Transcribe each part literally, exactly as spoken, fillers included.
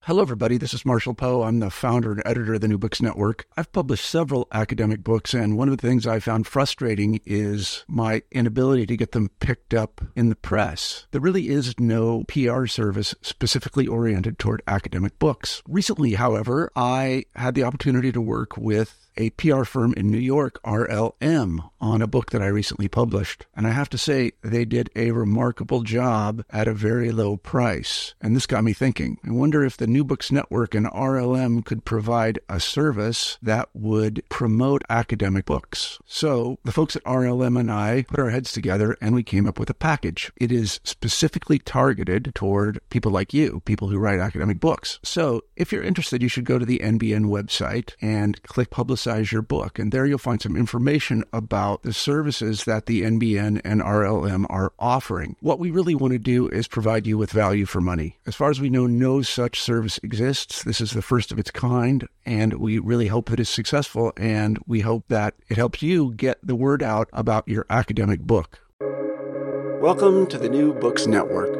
Hello, everybody. This is Marshall Poe. I'm the founder and editor of the New Books Network. I've published several academic books, and one of the things I found frustrating is my inability to get them picked up in the press. There really is no P R service specifically oriented toward academic books. Recently, however, I had the opportunity to work with a P R firm in New York, R L M, on a book that I recently published. And I have to say, they did a remarkable job at a very low price. And this got me thinking. I wonder if the New Books Network and R L M could provide a service that would promote academic books. So the folks at R L M and I put our heads together and we came up with a package. It is specifically targeted toward people like you, people who write academic books. So if you're interested, you should go to the N B N website and click Publicize your book. And there you'll find some information about the services that the N B N and R L M are offering. What we really want to do is provide you with value for money. As far as we know, no such service exists. This is the first of its kind, and we really hope that it's successful, and we hope that it helps you get the word out about your academic book. Welcome to the New Books Network.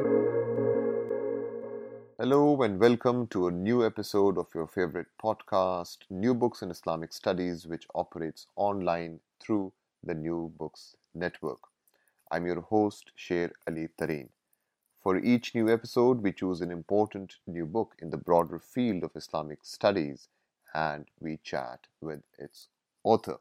Hello and welcome to a new episode of your favorite podcast, New Books in Islamic Studies, which operates online through the New Books Network. I'm your host, Sher Ali Tareen. For each new episode, we choose an important new book in the broader field of Islamic studies and we chat with its author.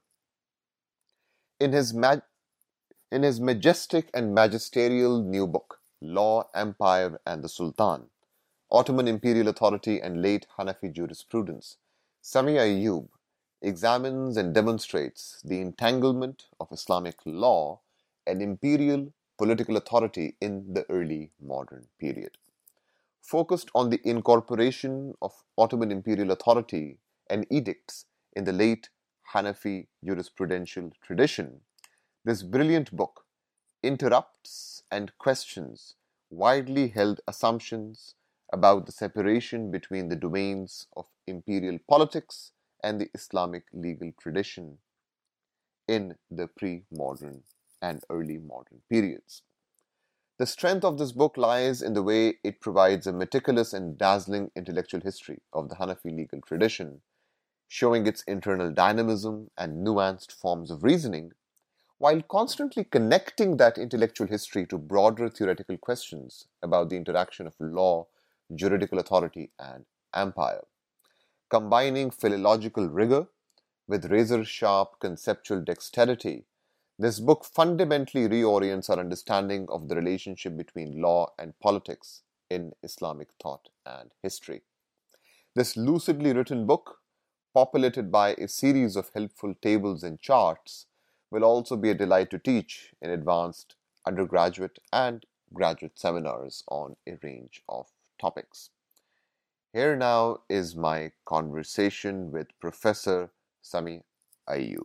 In his, ma- in his majestic and magisterial new book, Law, Empire and the Sultan, Ottoman Imperial Authority and Late Hanafi Jurisprudence, Sami Ayyub examines and demonstrates the entanglement of Islamic law and imperial political authority in the early modern period. Focused on the incorporation of Ottoman imperial authority and edicts in the late Hanafi jurisprudential tradition, this brilliant book interrupts and questions widely held assumptions about the separation between the domains of imperial politics and the Islamic legal tradition in the pre-modern and early modern periods. The strength of this book lies in the way it provides a meticulous and dazzling intellectual history of the Hanafi legal tradition, showing its internal dynamism and nuanced forms of reasoning, while constantly connecting that intellectual history to broader theoretical questions about the interaction of law, juridical authority, and empire. Combining philological rigor with razor-sharp conceptual dexterity, this book fundamentally reorients our understanding of the relationship between law and politics in Islamic thought and history. This lucidly written book, populated by a series of helpful tables and charts, will also be a delight to teach in advanced undergraduate and graduate seminars on a range of topics. Here now is my conversation with Professor Sami Ayyub.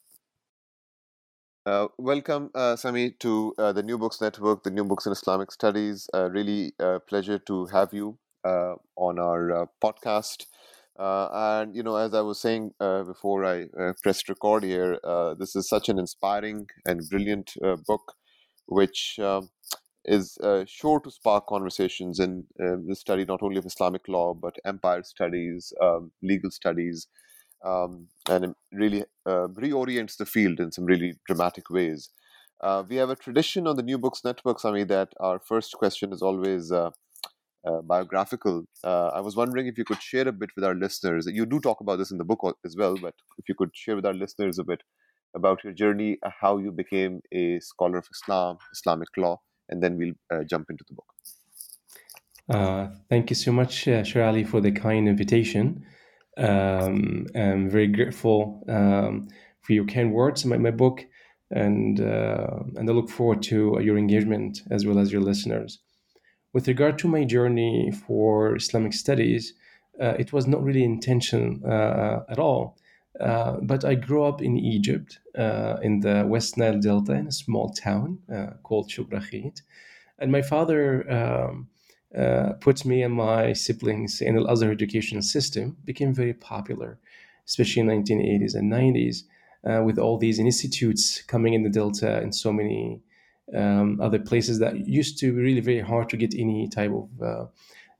Uh, welcome, uh, Sami, to uh, the New Books Network, the New Books in Islamic Studies. Uh, really a pleasure to have you uh, on our uh, podcast. Uh, and, you know, as I was saying uh, before I uh, pressed record here, uh, this is such an inspiring and brilliant uh, book, which um, is uh, sure to spark conversations in uh, the study not only of Islamic law, but empire studies, um, legal studies, um, and it really uh, reorients the field in some really dramatic ways. Uh, we have a tradition on the New Books Network, Sami, that our first question is always uh, uh, biographical. Uh, I was wondering if you could share a bit with our listeners. You do talk about this in the book as well, but if you could share with our listeners a bit about your journey, uh, how you became a scholar of Islam, Islamic law, and then we'll uh, jump into the book. Uh, thank you so much, uh, Sher Ali, for the kind invitation. Um, I'm very grateful um, for your kind words about my book, and uh, and I look forward to your engagement as well as your listeners. With regard to my journey for Islamic studies, uh, it was not really intention uh, at all. Uh, but I grew up in Egypt, uh, in the West Nile Delta, in a small town uh, called Shubrakhit. And my father um, uh, put me and my siblings in the Al-Azhar education system, became very popular, especially in the nineteen eighties and nineties, uh, with all these institutes coming in the Delta and so many um, other places that used to be really very hard to get any type of uh,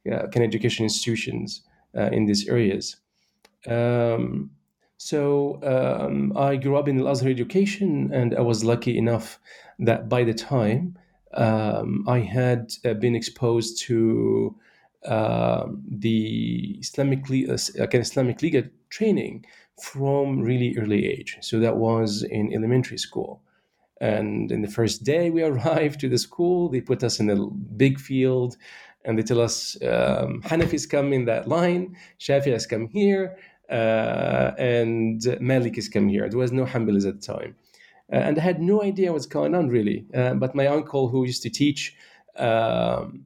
uh, kind of education institutions uh, in these areas. Um, so um, I grew up in Al-Azhar education, and I was lucky enough that by the time um, I had uh, been exposed to uh, the Islamic le- uh, kind of Islamic legal training from really early age. So that was in elementary school. And in the first day we arrived to the school, they put us in a big field and they tell us um, Hanafis come in that line, Shafi'is come here, uh, and Malikis come here. There was no Hanbalis at the time. Uh, and I had no idea what's going on really. Uh, but my uncle, who used to teach um,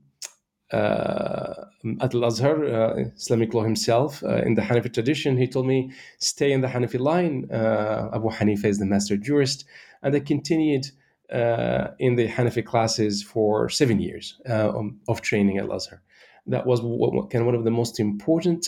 uh, at Al-Azhar, uh, Islamic law himself, uh, in the Hanafi tradition, he told me, stay in the Hanafi line. Uh, Abu Hanifa is the master jurist. And I continued uh, in the Hanafi classes for seven years uh, of training at Al-Azhar. That was what, kind of one of the most important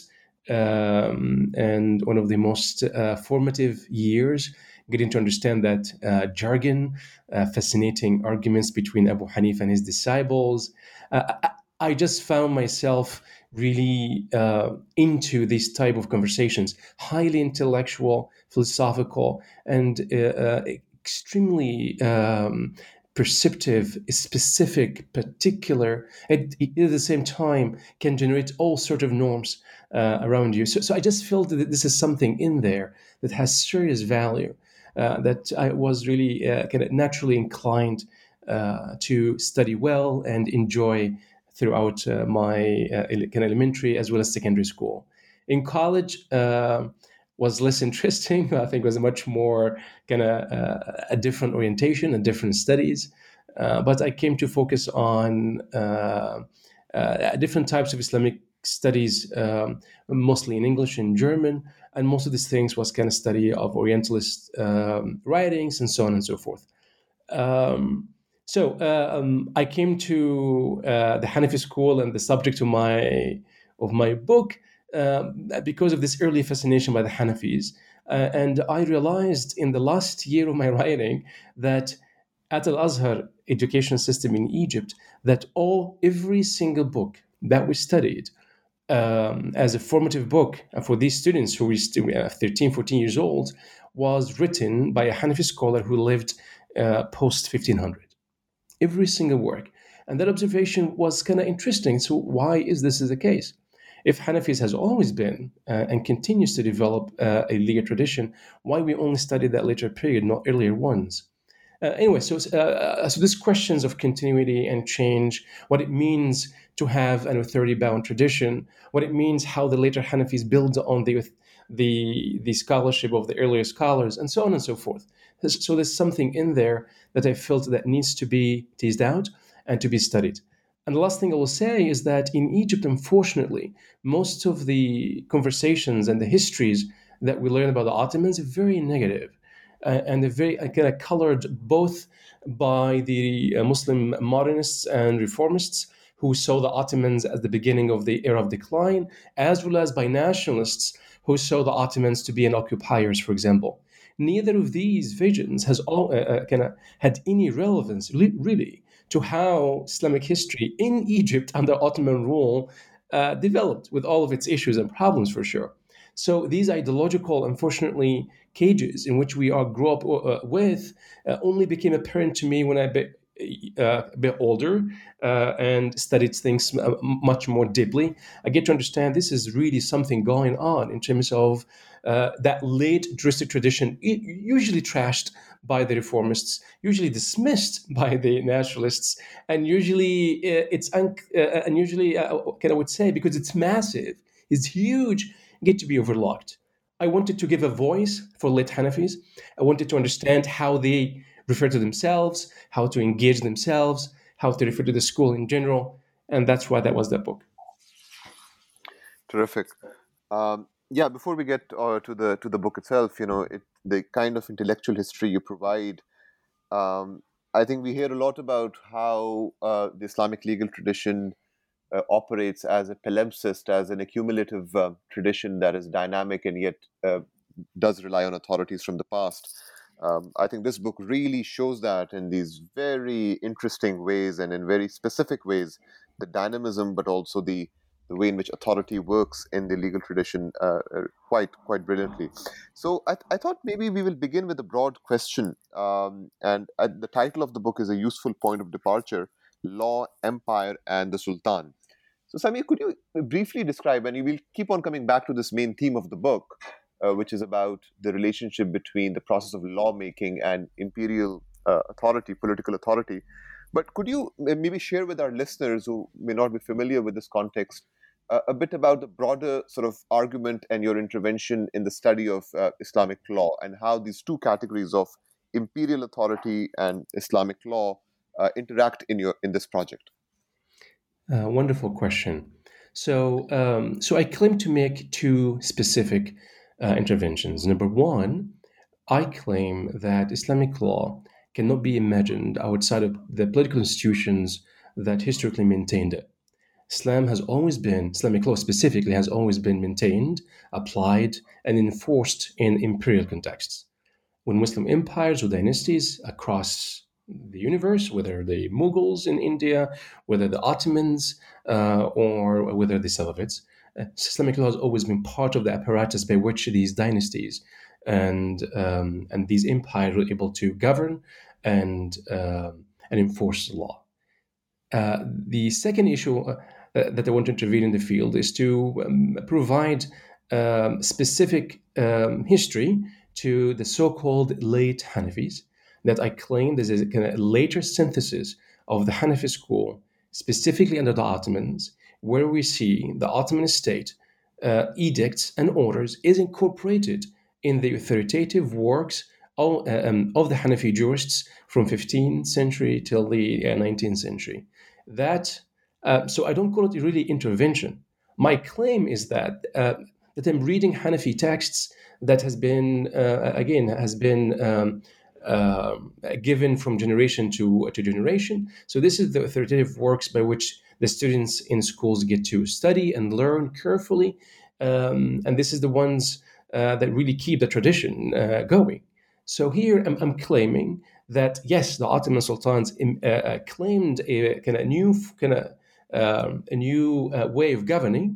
um, and one of the most uh, formative years, getting to understand that uh, jargon, uh, fascinating arguments between Abu Hanifa and his disciples. Uh, I, I just found myself really uh, into these type of conversations, highly intellectual, philosophical, and uh, uh, extremely um, perceptive, specific, particular, at, at the same time can generate all sort of norms uh, around you. So, so I just felt that this is something in there that has serious value, uh, that I was really uh, kind of naturally inclined uh, to study well and enjoy throughout uh, my uh, kind of elementary as well as secondary school. In college, uh, was less interesting. I think it was a much more kind of uh, a different orientation and different studies. Uh, but I came to focus on uh, uh, different types of Islamic studies, um, mostly in English and German. And most of these things was kind of study of Orientalist um, writings and so on and so forth. Um, so uh, um, I came to uh, the Hanafi school and the subject of my of my book uh, because of this early fascination by the Hanafis. Uh, and I realized in the last year of my writing that at Al-Azhar education system in Egypt, that all every single book that we studied um, as a formative book for these students who were thirteen, fourteen years old was written by a Hanafi scholar who lived uh, post fifteen hundred. Every single work. And that observation was kind of interesting. So why is this the case? If Hanafis has always been uh, and continues to develop uh, a legal tradition, why we only study that later period, not earlier ones? Uh, anyway, so uh, so these questions of continuity and change, what it means to have an authority-bound tradition, what it means how the later Hanafis build on the the the scholarship of the earlier scholars, and so on and so forth. So there's something in there that I felt that needs to be teased out and to be studied. And the last thing I will say is that in Egypt, unfortunately, most of the conversations and the histories that we learn about the Ottomans are very negative. Uh, and they're very uh, kind of colored both by the uh, Muslim modernists and reformists who saw the Ottomans as the beginning of the era of decline, as well as by nationalists who saw the Ottomans to be an occupiers, for example. Neither of these visions has all uh, uh, kind of had any relevance, li- really, to how Islamic history in Egypt under Ottoman rule uh, developed, with all of its issues and problems, for sure. So these ideological, unfortunately, cages in which we all grew up uh, with uh, only became apparent to me when I be, uh, a bit older uh, and studied things m- much more deeply. I get to understand this is really something going on in terms of uh, that late juristic tradition, usually trashed by the reformists, usually dismissed by the nationalists, and usually uh, it's un- uh, and usually uh, can I would say because it's massive, it's huge, get to be overlooked. I wanted to give a voice for late Hanafis. I wanted to understand how they refer to themselves, how to engage themselves, how to refer to the school in general, and that's why that was that book. Terrific. Um, yeah, before we get uh, to the to the book itself, you know, it, the kind of intellectual history you provide, um, I think we hear a lot about how uh, the Islamic legal tradition uh, operates as a palimpsest, as an accumulative uh, tradition that is dynamic and yet uh, does rely on authorities from the past. Um, I think this book really shows that in these very interesting ways and in very specific ways, the dynamism, but also the the the way in which authority works in the legal tradition uh, uh, quite quite brilliantly. So I, I thought maybe we will begin with a broad question, um, and uh, the title of the book is a useful point of departure: Law, Empire, and the Sultan. So, Samir, could you briefly describe, and you will keep on coming back to this main theme of the book, uh, which is about the relationship between the process of lawmaking and imperial uh, authority, political authority. But could you maybe share with our listeners who may not be familiar with this context uh, a bit about the broader sort of argument and your intervention in the study of uh, Islamic law, and how these two categories of imperial authority and Islamic law uh, interact in your in this project? Uh, wonderful question. So, um, so I claim to make two specific uh, interventions. Number one, I claim that Islamic law cannot be imagined outside of the political institutions that historically maintained it. Islam has always been, Islamic law specifically, has always been maintained, applied, and enforced in imperial contexts. When Muslim empires or dynasties across the universe, whether the Mughals in India, whether the Ottomans, uh, or whether the Safavids, uh, Islamic law has always been part of the apparatus by which these dynasties and um, and these empires were able to govern and uh, and enforce the law. Uh, the second issue uh, that I want to intervene in the field is to um, provide um, specific um, history to the so-called late Hanafis, that I claim this is a kind of later synthesis of the Hanafi school, specifically under the Ottomans, where we see the Ottoman state uh, edicts and orders is incorporated in the authoritative works of, um, of the Hanafi jurists from fifteenth century till the uh, nineteenth century. That uh, so I don't call it really intervention. My claim is that uh, that I'm reading Hanafi texts that has been uh, again has been um, uh, given from generation to to generation. So this is the authoritative works by which the students in schools get to study and learn carefully, um, and this is the ones uh, that really keep the tradition uh, going. So here I'm, I'm claiming that yes, the Ottoman sultans uh, claimed a kind of new kind of uh, a new uh, way of governing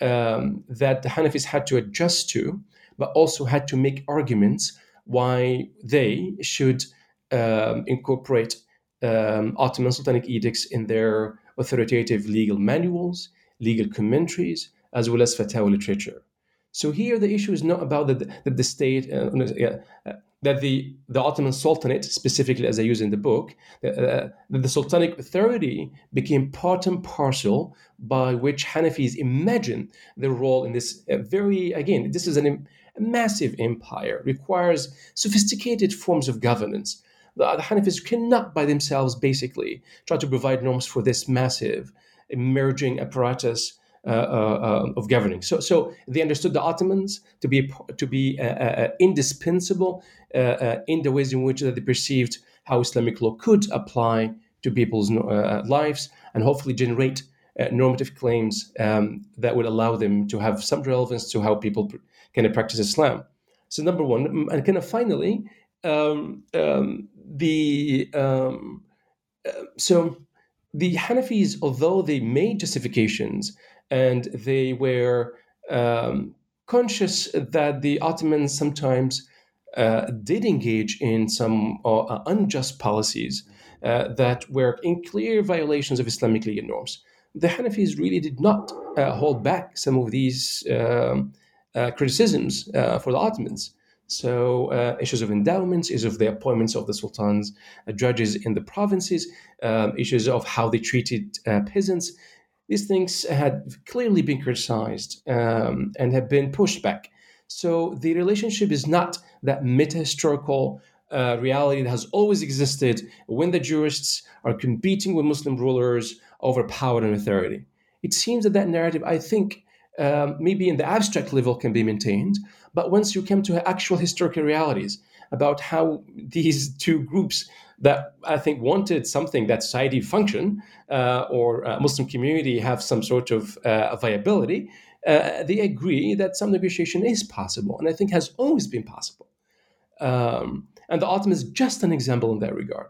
um, that the Hanafis had to adjust to, but also had to make arguments why they should um, incorporate um, Ottoman sultanic edicts in their authoritative legal manuals, legal commentaries, as well as fatwa literature. So here the issue is not about that the, the state, uh, uh, that the, the Ottoman Sultanate, specifically as I use in the book, uh, that the Sultanic authority became part and parcel by which Hanafis imagine their role in this uh, very, again, this is an, a massive empire, requires sophisticated forms of governance. The, the Hanafis cannot by themselves basically try to provide norms for this massive emerging apparatus Uh, uh, of governing. So, so they understood the Ottomans to be to be uh, uh, indispensable uh, uh, in the ways in which they perceived how Islamic law could apply to people's uh, lives and hopefully generate uh, normative claims um, that would allow them to have some relevance to how people pr- kind of practice Islam. So, number one, and kind of finally, um, um, the um, uh, so the Hanafis, although they made justifications and they were um, conscious that the Ottomans sometimes uh, did engage in some uh, unjust policies uh, that were in clear violations of Islamic legal norms. The Hanafis really did not uh, hold back some of these um, uh, criticisms uh, for the Ottomans. So uh, issues of endowments, issues of the appointments of the sultans, uh, judges in the provinces, um, issues of how they treated uh, peasants. These things had clearly been criticized um, and have been pushed back. So the relationship is not that meta-historical uh, reality that has always existed when the jurists are competing with Muslim rulers over power and authority. It seems that that narrative, I think, um, maybe in the abstract level can be maintained, but once you come to actual historical realities about how these two groups that I think wanted something that society function uh, or uh, Muslim community have some sort of uh, viability, uh, they agree that some negotiation is possible, and I think has always been possible. Um, and the Ottoman is just an example in that regard.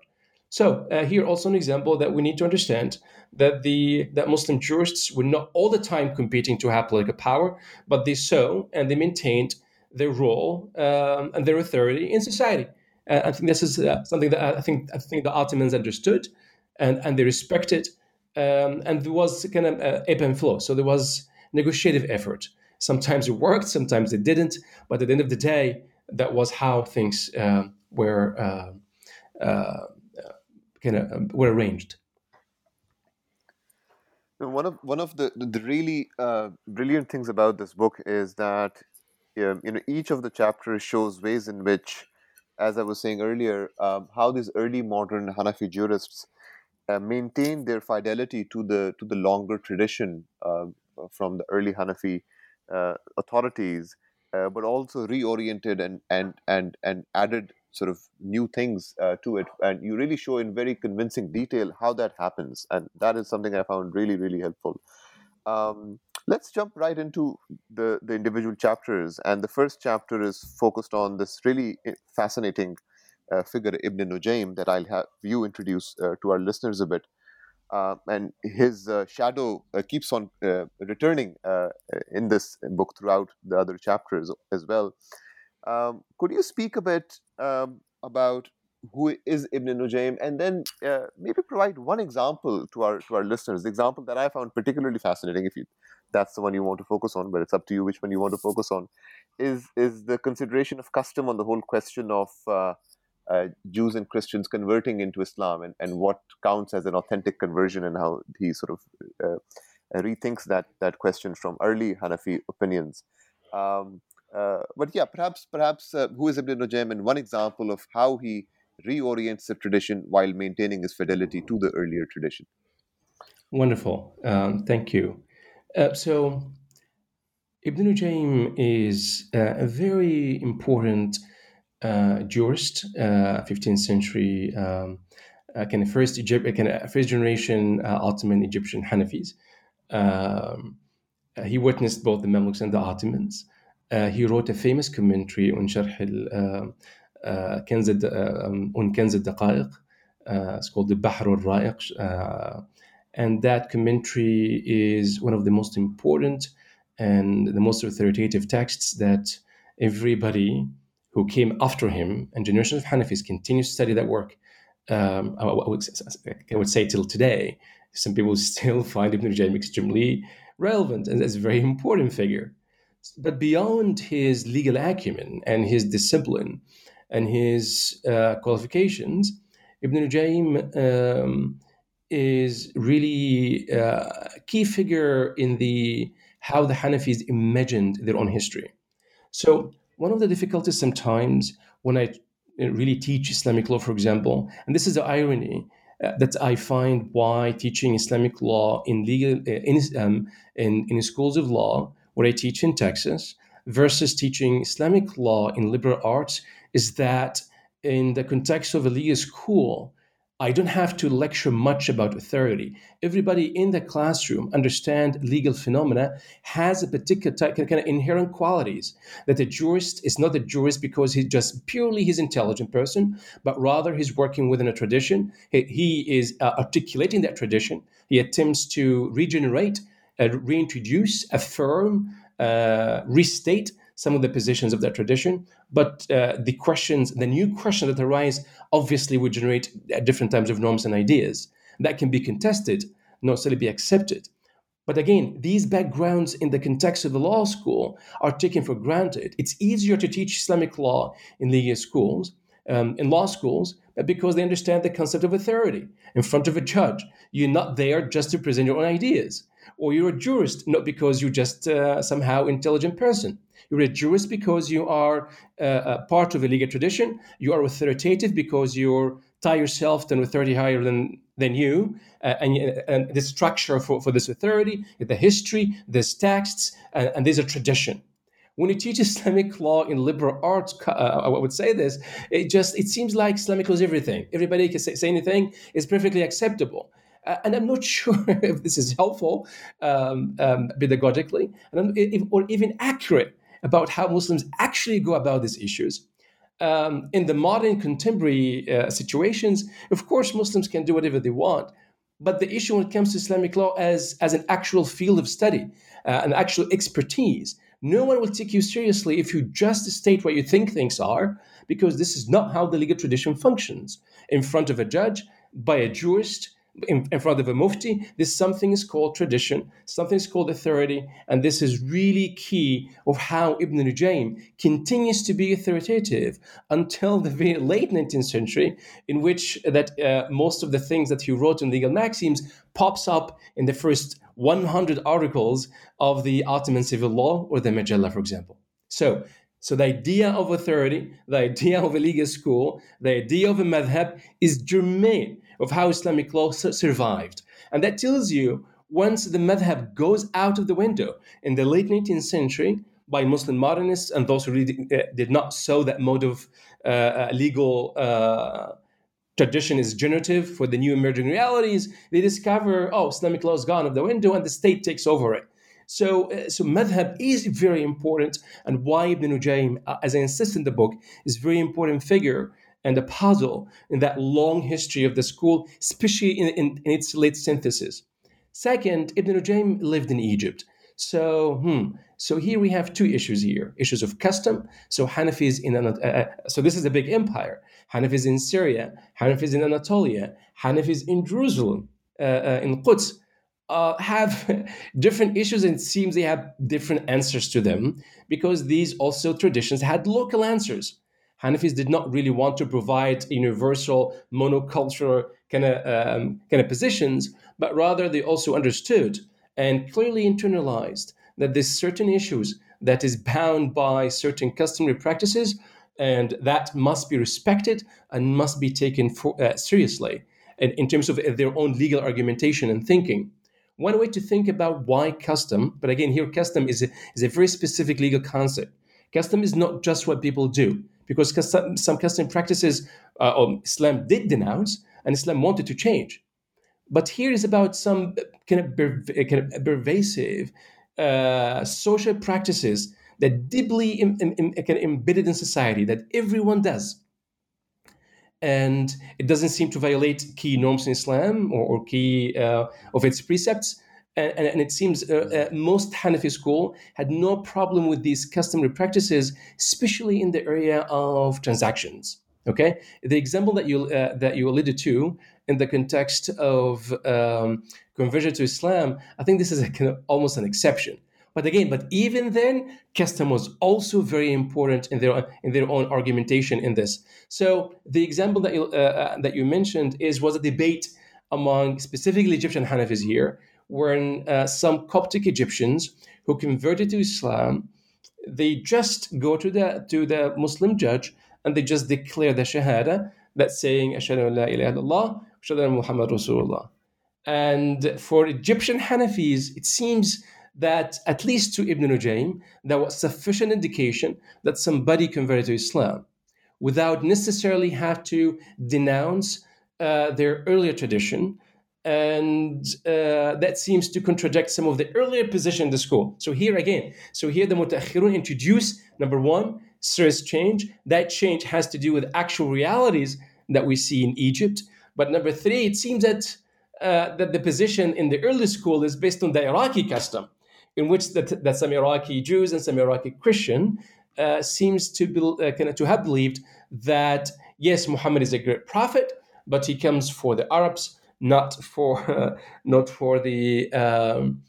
So uh, here also an example that we need to understand that the that Muslim jurists were not all the time competing to have political power, but they saw and they maintained their role um, and their authority in society. Uh, I think this is uh, something that I think I think the Ottomans understood, and and they respected, um, and there was kind of uh, ebb and flow. So there was negotiative effort. Sometimes it worked, sometimes it didn't. But at the end of the day, that was how things uh, were uh, uh, kind of uh, were arranged. Now, one of one of the the really uh, brilliant things about this book is that um, you know each of the chapters shows ways in which, as I was saying earlier, um, how these early modern Hanafi jurists uh, maintained their fidelity to the to the longer tradition uh, from the early Hanafi uh, authorities, uh, but also reoriented and and and and added sort of new things uh, to it, and you really show in very convincing detail how that happens, and that is something I found really really helpful. Um, let's jump right into the the individual chapters, and the first chapter is focused on this really fascinating uh, figure Ibn Nujaym that I'll have you introduce uh, to our listeners a bit. Uh, and his uh, shadow uh, keeps on uh, returning uh, in this book throughout the other chapters as well. Um, could you speak a bit um, about who is Ibn Nujaym, and then uh, maybe provide one example to our to our listeners, the example that I found particularly fascinating, if you that's the one you want to focus on, but it's up to you which one you want to focus on, is is the consideration of custom on the whole question of uh, uh, Jews and Christians converting into Islam, and, and what counts as an authentic conversion, and how he sort of uh, rethinks that that question from early Hanafi opinions. Um, uh, but yeah, perhaps perhaps uh, who is Ibn Nujaym, and one example of how he reorients the tradition while maintaining his fidelity to the earlier tradition. Wonderful. Um, thank you. Uh, so Ibn Nujaym is uh, a very important uh, jurist, uh, fifteenth century, um, uh, kind of first Egypt, kind of first generation uh, Ottoman Egyptian Hanafis. Um, uh, he witnessed both the Mamluks and the Ottomans. Uh, he wrote a famous commentary on Sharh al uh, Kanz uh, um, on Kanz al-Daqa'iq. Uh, it's called the Bahr al-Ra'iq. Uh, and that commentary is one of the most important and the most authoritative texts that everybody who came after him and generations of Hanafis continue to study that work. Um, I, would, I would say till today, some people still find Ibn Nujaym extremely relevant and as a very important figure. But beyond his legal acumen and his discipline and his uh, qualifications, Ibn Nujaym um, is really uh, a key figure in the how the Hanafis imagined their own history. So one of the difficulties sometimes when I really teach Islamic law, for example, and this is the irony uh, that I find why teaching Islamic law in legal uh, in, um, in in schools of law, what I teach in Texas, versus teaching Islamic law in liberal arts, is that in the context of a legal school, I don't have to lecture much about authority. Everybody in the classroom understand legal phenomena, has a particular type, kind of inherent qualities, that a jurist is not a jurist because he's just purely his intelligent person, but rather he's working within a tradition. He, he is uh, articulating that tradition. He attempts to regenerate, uh, reintroduce, affirm, uh, restate some of the positions of that tradition. But uh, the questions, the new questions that arise, obviously would generate different types of norms and ideas that can be contested, not necessarily be accepted. But again, these backgrounds in the context of the law school are taken for granted. It's easier to teach Islamic law in legal schools, um, in law schools, because they understand the concept of authority in front of a judge. You're not there just to present your own ideas. Or you're a jurist, not because you're just uh, somehow intelligent person. You're a jurist because you are uh, a part of a legal tradition. You are authoritative because you tie yourself to an authority higher than, than you. Uh, and, and the structure for, for this authority, the history, there's texts, and, and there's a tradition. When you teach Islamic law in liberal arts, uh, I would say this, it just it seems like Islamic law is everything. Everybody can say, say anything, it's perfectly acceptable. Uh, and I'm not sure if this is helpful um, um, pedagogically, and if, or even accurate about how Muslims actually go about these issues. Um, in the modern contemporary uh, situations, of course, Muslims can do whatever they want. But the issue when it comes to Islamic law as, as an actual field of study, uh, an actual expertise, no one will take you seriously if you just state what you think things are, because this is not how the legal tradition functions. In front of a judge, by a jurist, in, in front of a mufti, this something is called tradition, something is called authority, and this is really key of how Ibn Nujaym continues to be authoritative until the very late nineteenth century, in which that uh, most of the things that he wrote in legal maxims pops up in the first one hundred articles of the Ottoman civil law or the Majalla, for example. So, so the idea of authority, the idea of a legal school, the idea of a madhab is germane of how Islamic law survived. And that tells you once the madhab goes out of the window in the late nineteenth century by Muslim modernists and those who really uh, did not sow that mode of uh, legal uh, tradition is generative for the new emerging realities, they discover, oh, Islamic law is gone out of the window and the state takes over it. So, uh, so madhab is very important, and why Ibn Nujaym, uh, as I insist in the book, is a very important figure and a puzzle in that long history of the school, especially in, in, in its late synthesis. Second, Ibn Nujaym lived in Egypt. So, hmm, so here we have two issues here: issues of custom. So Hanafis in uh, uh, so this is a big empire. Hanafis in Syria, Hanafis in Anatolia, Hanafis in Jerusalem, uh, uh, in Quds. Uh, have different issues, and it seems they have different answers to them because these also traditions had local answers. Hanafis did not really want to provide universal monocultural kind of um, kind of positions, but rather they also understood and clearly internalized that there's certain issues that is bound by certain customary practices, and that must be respected and must be taken for, uh, seriously in, in terms of their own legal argumentation and thinking. One way to think about why custom, but again, here custom is a, is a very specific legal concept. Custom is not just what people do, because custom, some custom practices uh, Islam did denounce and Islam wanted to change. But here is about some kind of, perv- kind of pervasive uh, social practices that deeply in, in, in, kind of embedded in society that everyone does. And it doesn't seem to violate key norms in Islam or, or key uh, of its precepts. And, and, and it seems uh, uh, most Hanafi school had no problem with these customary practices, especially in the area of transactions. Okay, the example that you uh, that you alluded to in the context of um, conversion to Islam, I think this is a kind of almost an exception. But again, but even then, custom was also very important in their in their own argumentation in this. So the example that you uh, that you mentioned is was a debate among specifically Egyptian Hanafis here, when uh, some Coptic Egyptians who converted to Islam, they just go to the to the Muslim judge and they just declare the Shahada, that's saying Ashhadu an la ilaha illallah, Ashhadu anna Muhammad Rasulullah. And for Egyptian Hanafis, it seems that at least to Ibn Nujaym, there was sufficient indication that somebody converted to Islam without necessarily have to denounce uh, their earlier tradition. And uh, that seems to contradict some of the earlier position in the school. So here again, so here the Mutaakhirun introduce, number one, serious change. That change has to do with actual realities that we see in Egypt. But number three, it seems that uh, that the position in the early school is based on the Iraqi custom, in which that, that some Iraqi Jews and some Iraqi Christian uh, seems to be, uh, kind of to have believed that, yes, Muhammad is a great prophet, but he comes for the Arabs, not for uh, not for the um,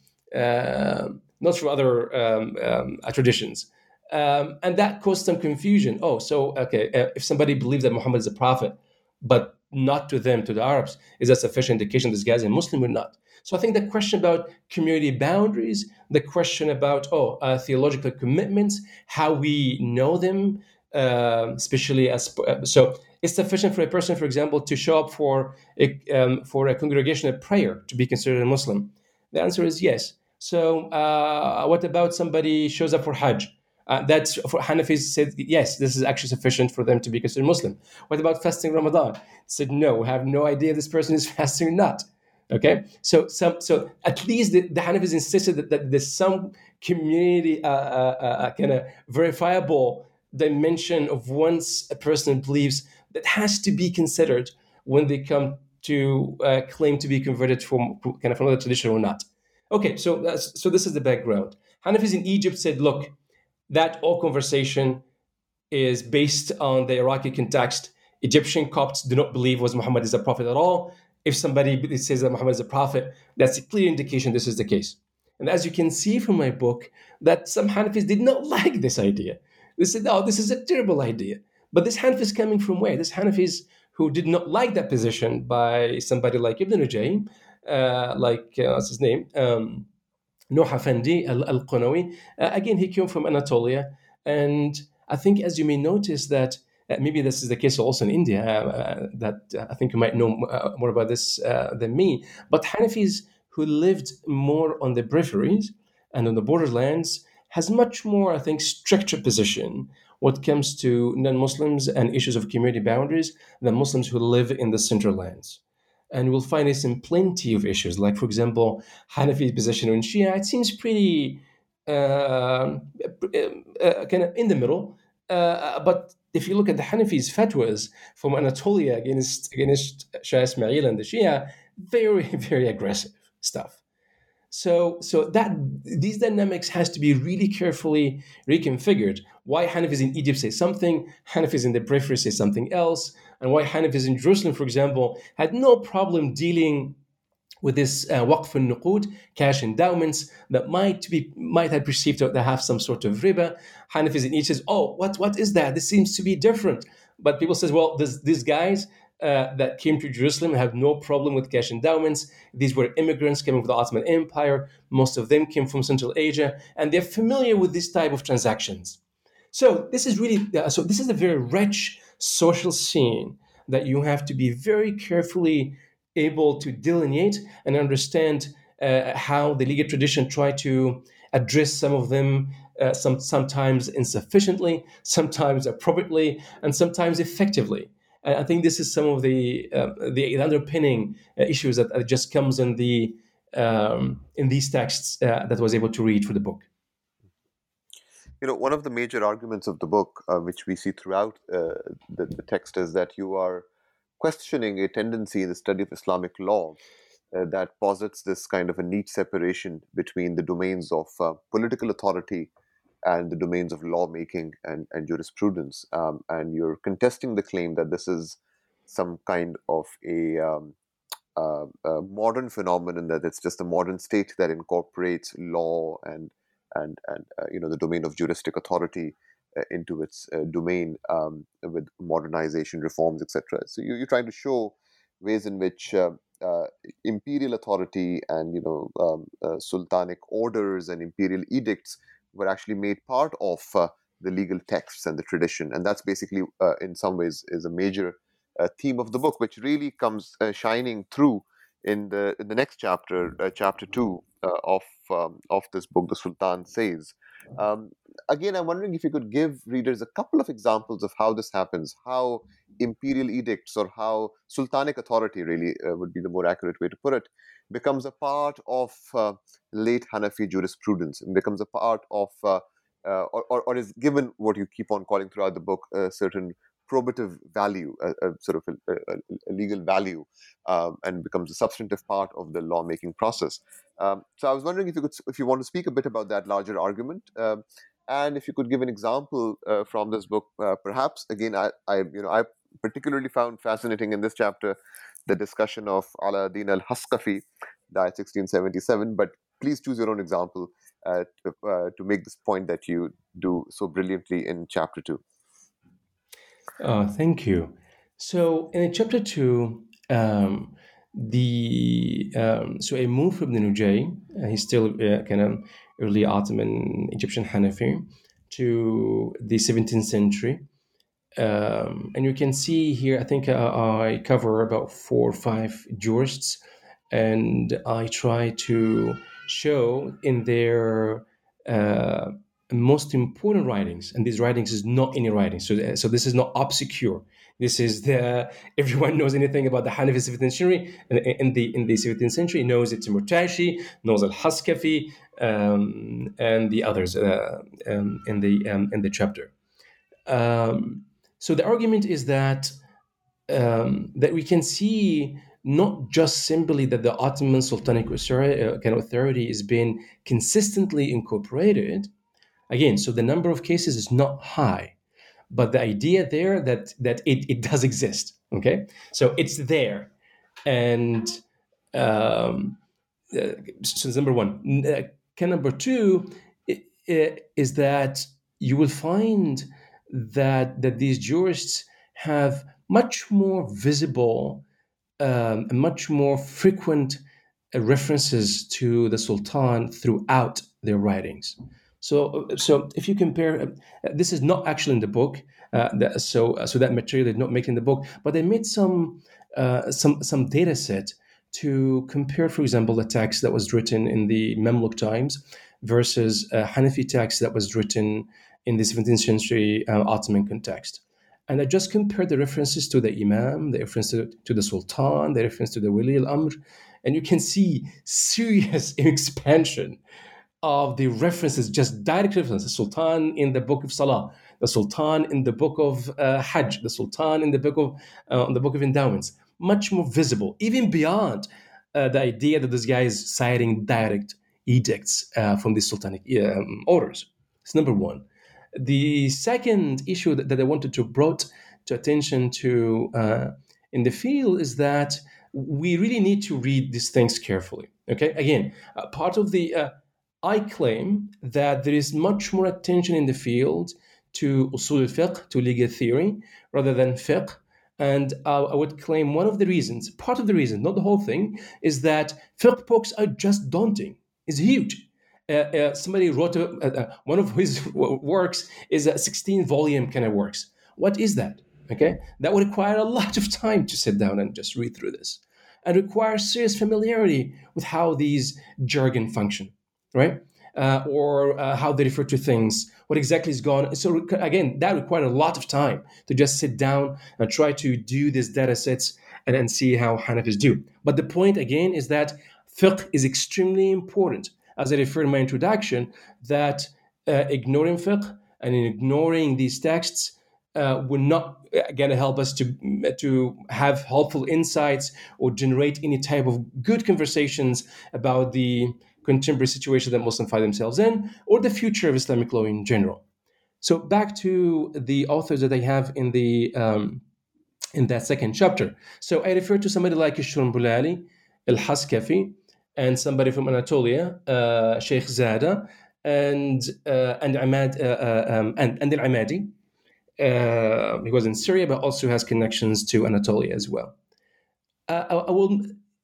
uh, not for other um, um, traditions. Um, and that caused some confusion. Oh, so, okay, uh, if somebody believes that Muhammad is a prophet, but not to them, to the Arabs, is that sufficient indication this guy's a Muslim or not? So I think the question about community boundaries, the question about, oh, uh, theological commitments, how we know them, uh, especially as, uh, so it's sufficient for a person, for example, to show up for a, um, for a congregation of prayer to be considered a Muslim. The answer is yes. So uh, what about somebody shows up for Hajj? Uh, that's for Hanafis said, yes, this is actually sufficient for them to be considered Muslim. What about fasting Ramadan? Said, no, we have no idea if this person is fasting or not. Okay, so some, so at least the, the Hanafis insisted that, that there's some community uh, uh, uh, kind of verifiable dimension of one's a person believes that has to be considered when they come to uh, claim to be converted from kind of another tradition or not. Okay, so that's, so this is the background. Hanafis in Egypt said, look, that whole conversation is based on the Iraqi context. Egyptian Copts do not believe was Muhammad is a prophet at all. If somebody says that Muhammad is a prophet, that's a clear indication this is the case. And as you can see from my book, that some Hanafis did not like this idea. They said, oh, this is a terrible idea. But this Hanafi is coming from where? This Hanafis who did not like that position by somebody like Ibn Nujaym, uh, like, uh, what's his name? Um, Nuh Afendi al-Qunawi. Uh, again, he came from Anatolia. And I think, as you may notice, that uh, maybe this is the case also in India, uh, that uh, I think you might know uh, more about this uh, than me. But Hanafis who lived more on the peripheries and on the borderlands has much more, I think, stricter position when it comes to non-Muslims and issues of community boundaries than Muslims who live in the central lands. And we'll find this in plenty of issues. Like, for example, Hanafi's position on Shia, it seems pretty uh, uh, kind of in the middle. Uh, but if you look at the Hanafi's fatwas from Anatolia against, against Shah Ismail and the Shia, very, very aggressive stuff. So, so that these dynamics has to be really carefully reconfigured. Why Hanafis in Egypt say something, Hanafis in the periphery say something else, and why Hanafis in Jerusalem, for example, had no problem dealing with this uh, waqf al-nuqud, cash endowments that might be might have perceived to have some sort of riba. Hanafis in Egypt says, "Oh, what what is that? This seems to be different." But people says, "Well, this, these guys." Uh, that came to Jerusalem have no problem with cash endowments. These were immigrants coming from the Ottoman Empire. Most of them came from Central Asia, and they're familiar with this type of transactions. So this is really uh, so. This is a very rich social scene that you have to be very carefully able to delineate and understand uh, how the legal tradition try to address some of them. Uh, some sometimes insufficiently, sometimes appropriately, and sometimes effectively. And I think this is some of the uh, the underpinning uh, issues that uh, just comes in the um, in these texts uh, that I was able to read for the book. You know, one of the major arguments of the book, uh, which we see throughout uh, the, the text, is that you are questioning a tendency in the study of Islamic law uh, that posits this kind of a neat separation between the domains of uh, political authority and the domains of lawmaking and, and jurisprudence. Um, and you're contesting the claim that this is some kind of a, um, uh, a modern phenomenon, that it's just a modern state that incorporates law and and and uh, you know the domain of juristic authority uh, into its uh, domain um, with modernization, reforms, et cetera. So you, you're trying to show ways in which uh, uh, imperial authority and you know um, uh, sultanic orders and imperial edicts were actually made part of uh, the legal texts and the tradition. And that's basically, uh, in some ways, is a major uh, theme of the book, which really comes uh, shining through in the in the next chapter, uh, chapter two uh, of um, of this book, The Sultan Says. Um, again, I'm wondering if you could give readers a couple of examples of how this happens, how imperial edicts or how sultanic authority really uh, would be the more accurate way to put it, becomes a part of uh, late Hanafi jurisprudence and becomes a part of, uh, uh, or, or, or is given what you keep on calling throughout the book, a certain probative value, a, a sort of a, a, a legal value, um, and becomes a substantive part of the lawmaking process. Um, so I was wondering if you could, if you want to speak a bit about that larger argument, um, and if you could give an example uh, from this book, uh, perhaps. Again, I, I, you know, I particularly found fascinating in this chapter the discussion of Ala-ad-Din al-Haskafi, died sixteen seventy-seven. But please choose your own example uh, to, uh, to make this point that you do so brilliantly in chapter two. Uh, thank you. So in chapter two, um, the um, so I moved from the Nujay, uh, he's still uh, kind of early Ottoman Egyptian Hanafi, to the seventeenth century. Um, and you can see here, I think uh, I cover about four or five jurists, and I try to show in their uh, most important writings, and these writings is not any writing. So, so this is not obscure. This is the everyone knows anything about the Hanafi seventeenth century in the in the seventeenth century knows it's Murtashi, knows al-Haskafi, um, and the others uh, um, in the um, in the chapter. Um, so the argument is that um, that we can see not just simply that the Ottoman Sultanic Authority is being consistently incorporated. Again, so the number of cases is not high, but the idea there that that it, it does exist. Okay, so it's there, and um, uh, so number one. Uh, can number two i- i- is that you will find that that these jurists have much more visible um, and much more frequent uh, references to the Sultan throughout their writings. So, so if you compare, uh, this is not actually in the book, uh, that, so uh, so that material did not make it in the book, but they made some uh, some some data set to compare, for example, the text that was written in the Mamluk times versus a Hanafi text that was written in the seventeenth century uh, Ottoman context. And I just compared the references to the Imam, the reference to, to the Sultan, the reference to the Wali al-Amr, and you can see serious expansion of the references, just direct references. The Sultan in the book of Salah, the Sultan in the book of uh, Hajj, the Sultan in the book of uh, the book of endowments, much more visible, even beyond uh, the idea that this guy is citing direct edicts uh, from the Sultanic um, orders. It's number one. The second issue that, that I wanted to brought to attention to uh, in the field is that we really need to read these things carefully. Okay, again, uh, part of the uh, I claim that there is much more attention in the field to usul al-fiqh, to legal theory, rather than fiqh. And uh, I would claim one of the reasons, part of the reason, not the whole thing, is that fiqh books are just daunting. It's huge. Uh, uh, somebody wrote a, uh, one of his works is a sixteen volume kind of works. What is that? Okay, that would require a lot of time to sit down and just read through this, and require serious familiarity with how these jargon function, right? Uh, or uh, how they refer to things, what exactly is going on. So again, that required a lot of time to just sit down and try to do these data sets and, and see how Hanafis do. But the point again is that fiqh is extremely important. As I referred in my introduction, that uh, ignoring fiqh and ignoring these texts uh, will not going to help us to, to have helpful insights or generate any type of good conversations about the contemporary situation that Muslims find themselves in, or the future of Islamic law in general. So back to the authors that I have in the um, in that second chapter. So I refer to somebody like Shurmbulali, Al-Haskafi, and somebody from Anatolia, uh, Sheikh Zada, and uh, and Ahmad uh, uh, um, and and Al-Amadi. Uh, he was in Syria, but also has connections to Anatolia as well. Uh, I, I will.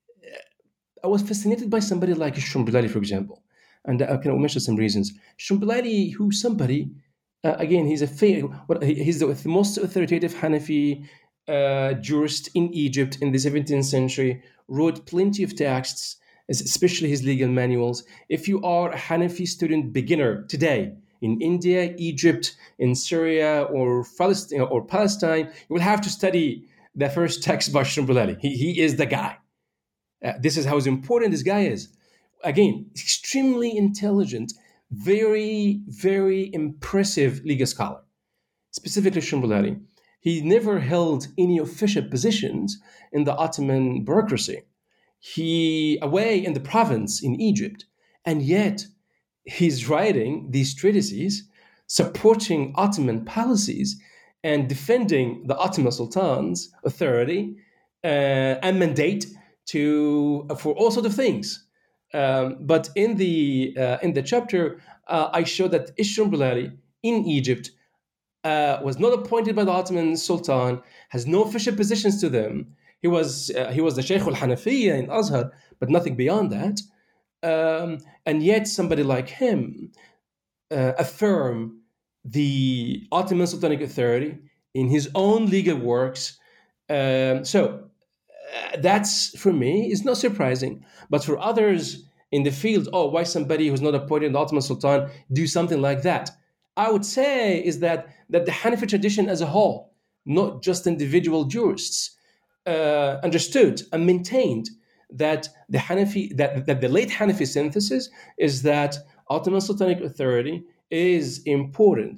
I was fascinated by somebody like Shurmbulali, for example, and I can mention some reasons. Shurmbulali, who somebody, uh, again, he's a he's the most authoritative Hanafi uh, jurist in Egypt in the seventeenth century. Wrote plenty of texts, especially his legal manuals. If you are a Hanafi student beginner today in India, Egypt, in Syria, or Palestine, or Palestine, you will have to study the first text by Shurmbulali. He, he is the guy. Uh, this is how important this guy is. Again, extremely intelligent, very, very impressive legal scholar. Specifically Shurmbulali. He never held any official positions in the Ottoman bureaucracy. He away in the province in Egypt, and yet he's writing these treatises supporting Ottoman policies and defending the Ottoman Sultan's authority uh, and mandate to for all sorts of things. Um, but in the uh, in the chapter, uh, I show that Shurmbulali in Egypt uh, was not appointed by the Ottoman Sultan, has no official positions to them. He was uh, he was the Sheikh al-Hanafiya in Azhar, but nothing beyond that. Um, and yet somebody like him uh, affirm the Ottoman Sultanic authority in his own legal works. Um, so uh, that's, for me, is not surprising. But for others in the field, oh, why somebody who's not appointed the Ottoman Sultan do something like that? I would say is that, that the Hanafi tradition as a whole, not just individual jurists, uh, understood and maintained that the Hanafi, that, that the late Hanafi synthesis is that Ottoman Sultanic authority is important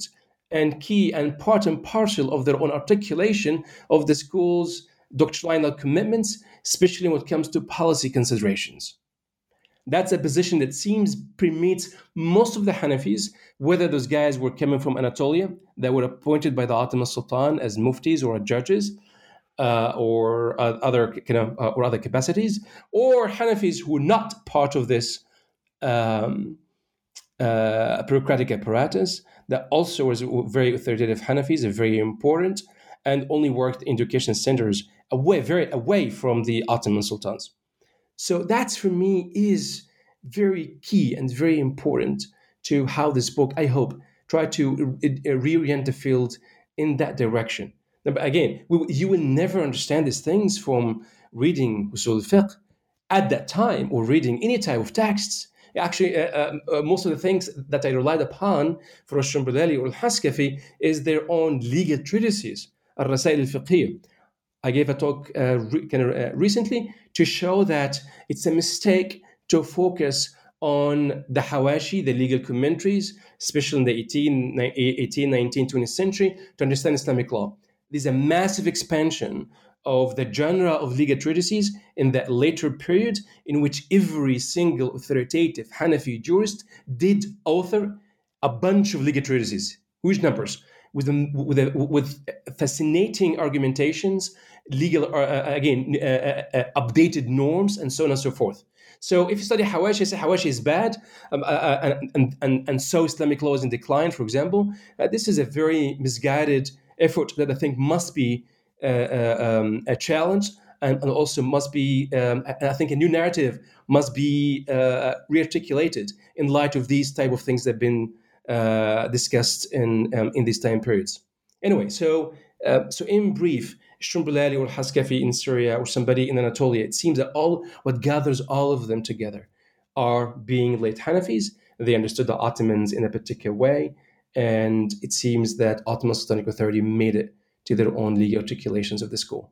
and key and part and parcel of their own articulation of the school's doctrinal commitments, especially when it comes to policy considerations. That's a position that seems permeates most of the Hanafis, whether those guys were coming from Anatolia that were appointed by the Ottoman Sultan as muftis or judges, uh, or uh, other kind of uh, or other capacities, or Hanafis who were not part of this um, uh, bureaucratic apparatus that also was very authoritative Hanafis, very important, and only worked in education centers away, very away from the Ottoman sultans. So that's for me is very key and very important to how this book, I hope, try to reorient the field in that direction. Now, but again, we, you will never understand these things from reading Usul al-Fiqh at that time or reading any type of texts. Actually, uh, uh, most of the things that I relied upon for Al-Shumbulali or Al-Haskafi is their own legal treatises, Al-Rasail al-Fiqhiyya. I gave a talk uh, re- kind of, uh, recently to show that it's a mistake to focus on the Hawashi, the legal commentaries, especially in the eighteenth, eighteenth, nineteenth, twentieth century, to understand Islamic law. There's a massive expansion of the genre of legal treatises in that later period in which every single authoritative Hanafi jurist did author a bunch of legal treatises, huge numbers, with, with, with fascinating argumentations, legal, uh, again, uh, uh, updated norms, and so on and so forth. So if you study Hawashi, say Hawashi is bad, um, uh, and, and, and so Islamic law is in decline, for example, uh, this is a very misguided effort that I think must be uh, uh, um, a challenge, and, and also must be, um, I think a new narrative must be uh, rearticulated in light of these type of things that have been uh, discussed in um, in these time periods. Anyway, so uh, so in brief, Shumbulali or Haskafi in Syria or somebody in Anatolia, it seems that all what gathers all of them together are being late Hanafis. They understood the Ottomans in a particular way, and it seems that Ottoman Sultanic Authority made it to their own legal articulations of the school.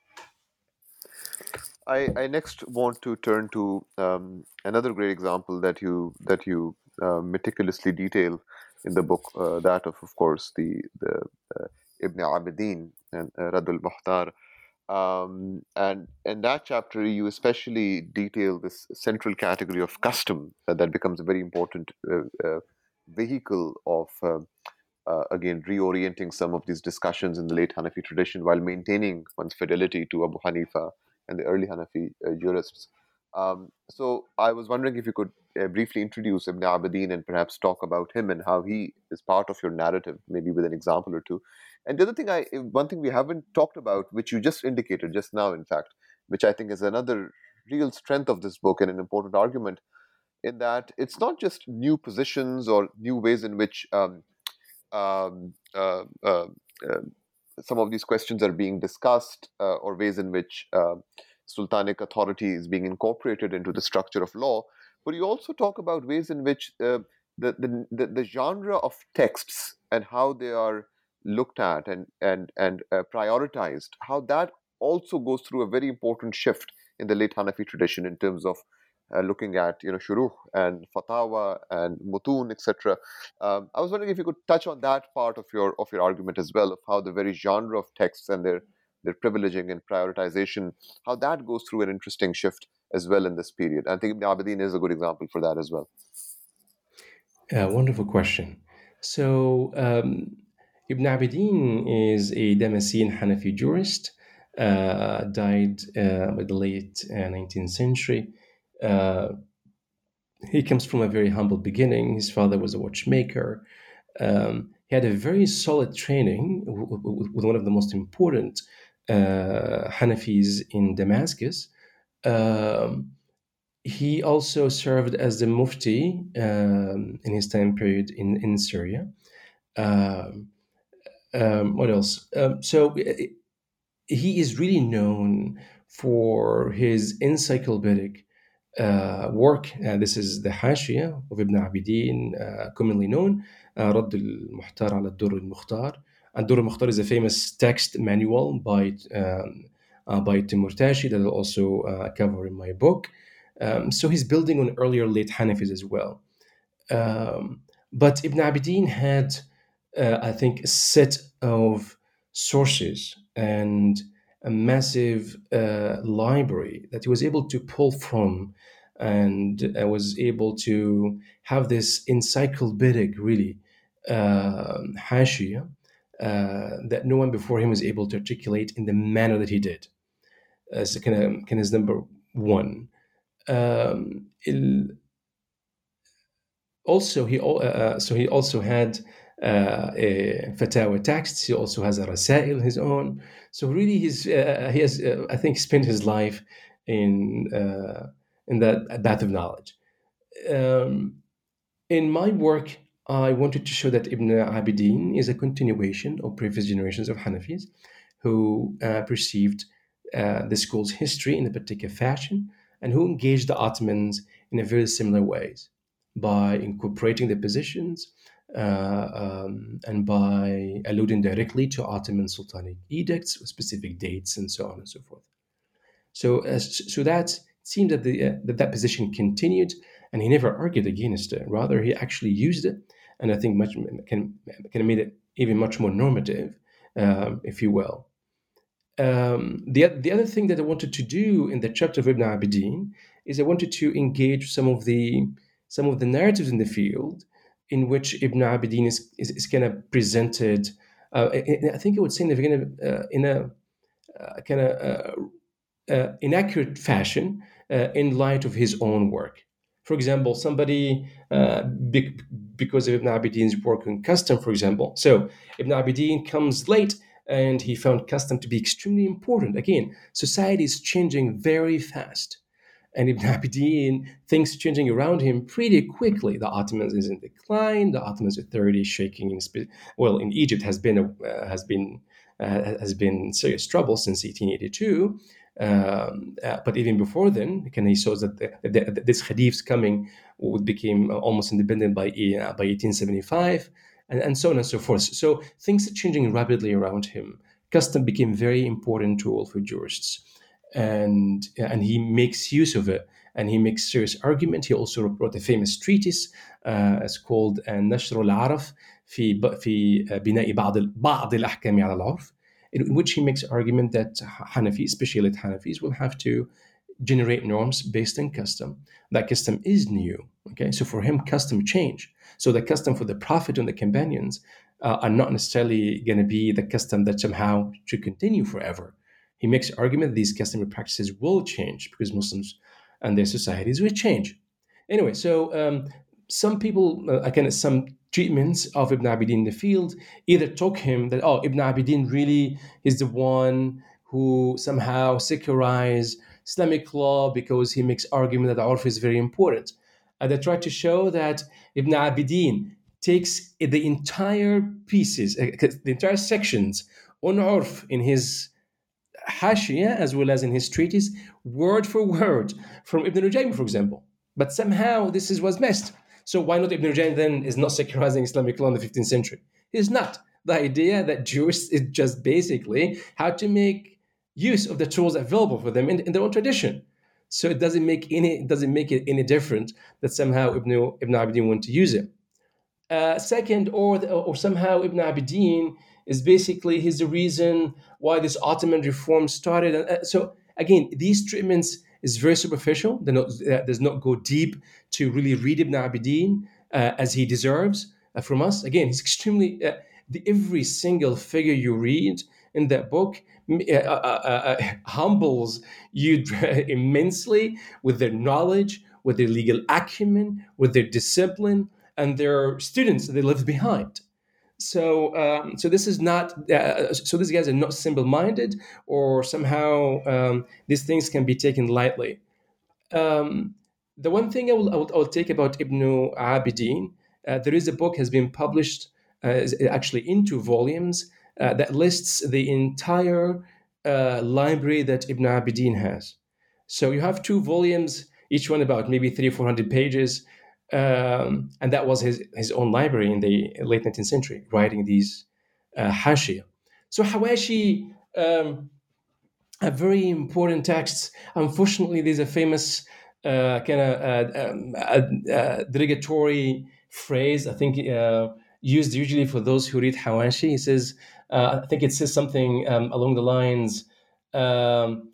I, I next want to turn to um, another great example that you that you uh, meticulously detail in the book, uh, that of, of course, the the uh, Ibn Abidin and uh, Radd al-Muhtar. Um, and in that chapter, you especially detail this central category of custom uh, that becomes a very important uh, uh, vehicle of, uh, uh, again, reorienting some of these discussions in the late Hanafi tradition while maintaining one's fidelity to Abu Hanifa and the early Hanafi uh, jurists. Um, so I was wondering if you could uh, briefly introduce Ibn Abidin and perhaps talk about him and how he is part of your narrative, maybe with an example or two. And the other thing, I one thing we haven't talked about, which you just indicated just now, in fact, which I think is another real strength of this book and an important argument, in that it's not just new positions or new ways in which um, um, uh, uh, uh, some of these questions are being discussed, uh, or ways in which uh, sultanic authority is being incorporated into the structure of law, but you also talk about ways in which uh, the, the, the the genre of texts and how they are looked at and and and uh, prioritized, how that also goes through a very important shift in the late Hanafi tradition in terms of uh, looking at, you know, shuruh and fatawa and mutun, et cetera. Um, I was wondering if you could touch on that part of your of your argument as well, of how the very genre of texts and their their privileging and prioritization, how that goes through an interesting shift as well in this period. I think Ibn Abidin is a good example for that as well. Uh, wonderful question. So um, Ibn Abidin is a Damascene Hanafi jurist, uh, died uh, in the late uh, nineteenth century. Uh, he comes from a very humble beginning. His father was a watchmaker. Um, he had a very solid training w- w- with one of the most important uh, Hanafis in Damascus. Um, he also served as the mufti um, in his time period in, in Syria. Um, um, what else? Um, so it, he is really known for his encyclopedic uh, work. Uh, this is the Hashia of Ibn Abidin, uh, commonly known, uh, Radd al-Muhtar ala al-Durr al-Mukhtar. Ad-Durr al-Mukhtar is a famous text manual by um, uh, by Timur Tashi that I also uh, cover in my book. Um, so he's building on earlier late Hanafis as well. Um, but Ibn Abidin had uh, I think, a set of sources and a massive uh, library that he was able to pull from, and uh, was able to have this encyclopedic, really, uh, hashia uh, that no one before him was able to articulate in the manner that he did. As kind of kind of number one. Um, il- also, he al- uh, so he also had uh, a fatawa texts. He also has a rasail his own. So really, he's uh, he has uh, I think spent his life in uh, in that path of knowledge. Um, in my work, I wanted to show that Ibn Abidin is a continuation of previous generations of Hanafis who uh, perceived uh, the school's history in a particular fashion and who engaged the Ottomans in a very similar ways by incorporating the positions uh, um, and by alluding directly to Ottoman Sultanic edicts with specific dates and so on and so forth. So, uh, so that it seemed that, the, uh, that that position continued, and he never argued against it. Rather, he actually used it, and I think much can can have made it even much more normative, um, if you will. Um, the the other thing that I wanted to do in the chapter of Ibn Abidin is I wanted to engage some of the some of the narratives in the field in which Ibn Abidin is is, is kind of presented. Uh, I, I think I would say in a kind of uh, in a uh, kind of uh, uh, inaccurate fashion uh, in light of his own work. For example, somebody, uh, be- because of Ibn Abidin's work on custom, for example. So Ibn Abidin comes late and he found custom to be extremely important. Again, society is changing very fast. And Ibn Abidin, things changing around him pretty quickly. The Ottomans is in decline. The Ottomans authority is shaking. In spe- well, in Egypt has been a, uh, has been uh, has been serious trouble since eighteen eighty-two. Um, uh, but even before then, can he shows that the, the, this Khedive's coming would became almost independent by uh, by eighteen seventy-five, and, and so on and so forth. So things are changing rapidly around him. Custom became a very important tool for jurists, and and he makes use of it, and he makes serious argument. He also wrote a famous treatise. Uh, it's called نشر العرف في في بناء بعض بعض الأحكام على العرف, in which he makes argument that Hanafis, especially Hanafis, will have to generate norms based on custom. That custom is new. Okay, so for him, custom change. So the custom for the Prophet and the companions uh, are not necessarily going to be the custom that somehow should continue forever. He makes argument that these customary practices will change because Muslims and their societies will change. Anyway, so um, some people, uh, again, some treatments of Ibn Abidin in the field either took him that, oh, Ibn Abidin really is the one who somehow secularized Islamic law because he makes argument that the urf is very important. And they try to show that Ibn Abidin takes the entire pieces, the entire sections on urf in his Hashia as well as in his treatise, word for word from Ibn Rujaym, for example. But somehow this is was missed. So why not Ibn Rujaym then is not secularizing Islamic law in the fifteenth century? He's not. The idea that Jews is just basically how to make use of the tools available for them in, in their own tradition. So it doesn't make any it doesn't make it any different that somehow Ibn Ibn Abidin want to use it. Uh, second, or the, or somehow Ibn Abidin is basically he's the reason why this Ottoman reform started. Uh, so again, these treatments is very superficial. They not, uh, does not go deep to really read Ibn Abidin uh, as he deserves uh, from us. Again, he's extremely uh, the, every single figure you read in that book uh, uh, uh, humbles you immensely with their knowledge, with their legal acumen, with their discipline, and their students that they left behind. So, um, so this is not. Uh, so these guys are not simple-minded, or somehow um, these things can be taken lightly. Um, the one thing I will, I will, I will take about Ibn Abidin, uh, there is a book has been published, uh, actually in two volumes, uh, that lists the entire uh, library that Ibn Abidin has. So you have two volumes, each one about maybe three or four hundred pages. Um, and that was his, his own library in the late nineteenth century, writing these uh, hashia. So Hawashi um, are very important texts. Unfortunately, there's a famous uh, kind of uh, um, uh, uh, derogatory phrase. I think uh, used usually for those who read Hawashi. He says, uh, I think it says something um, along the lines, um,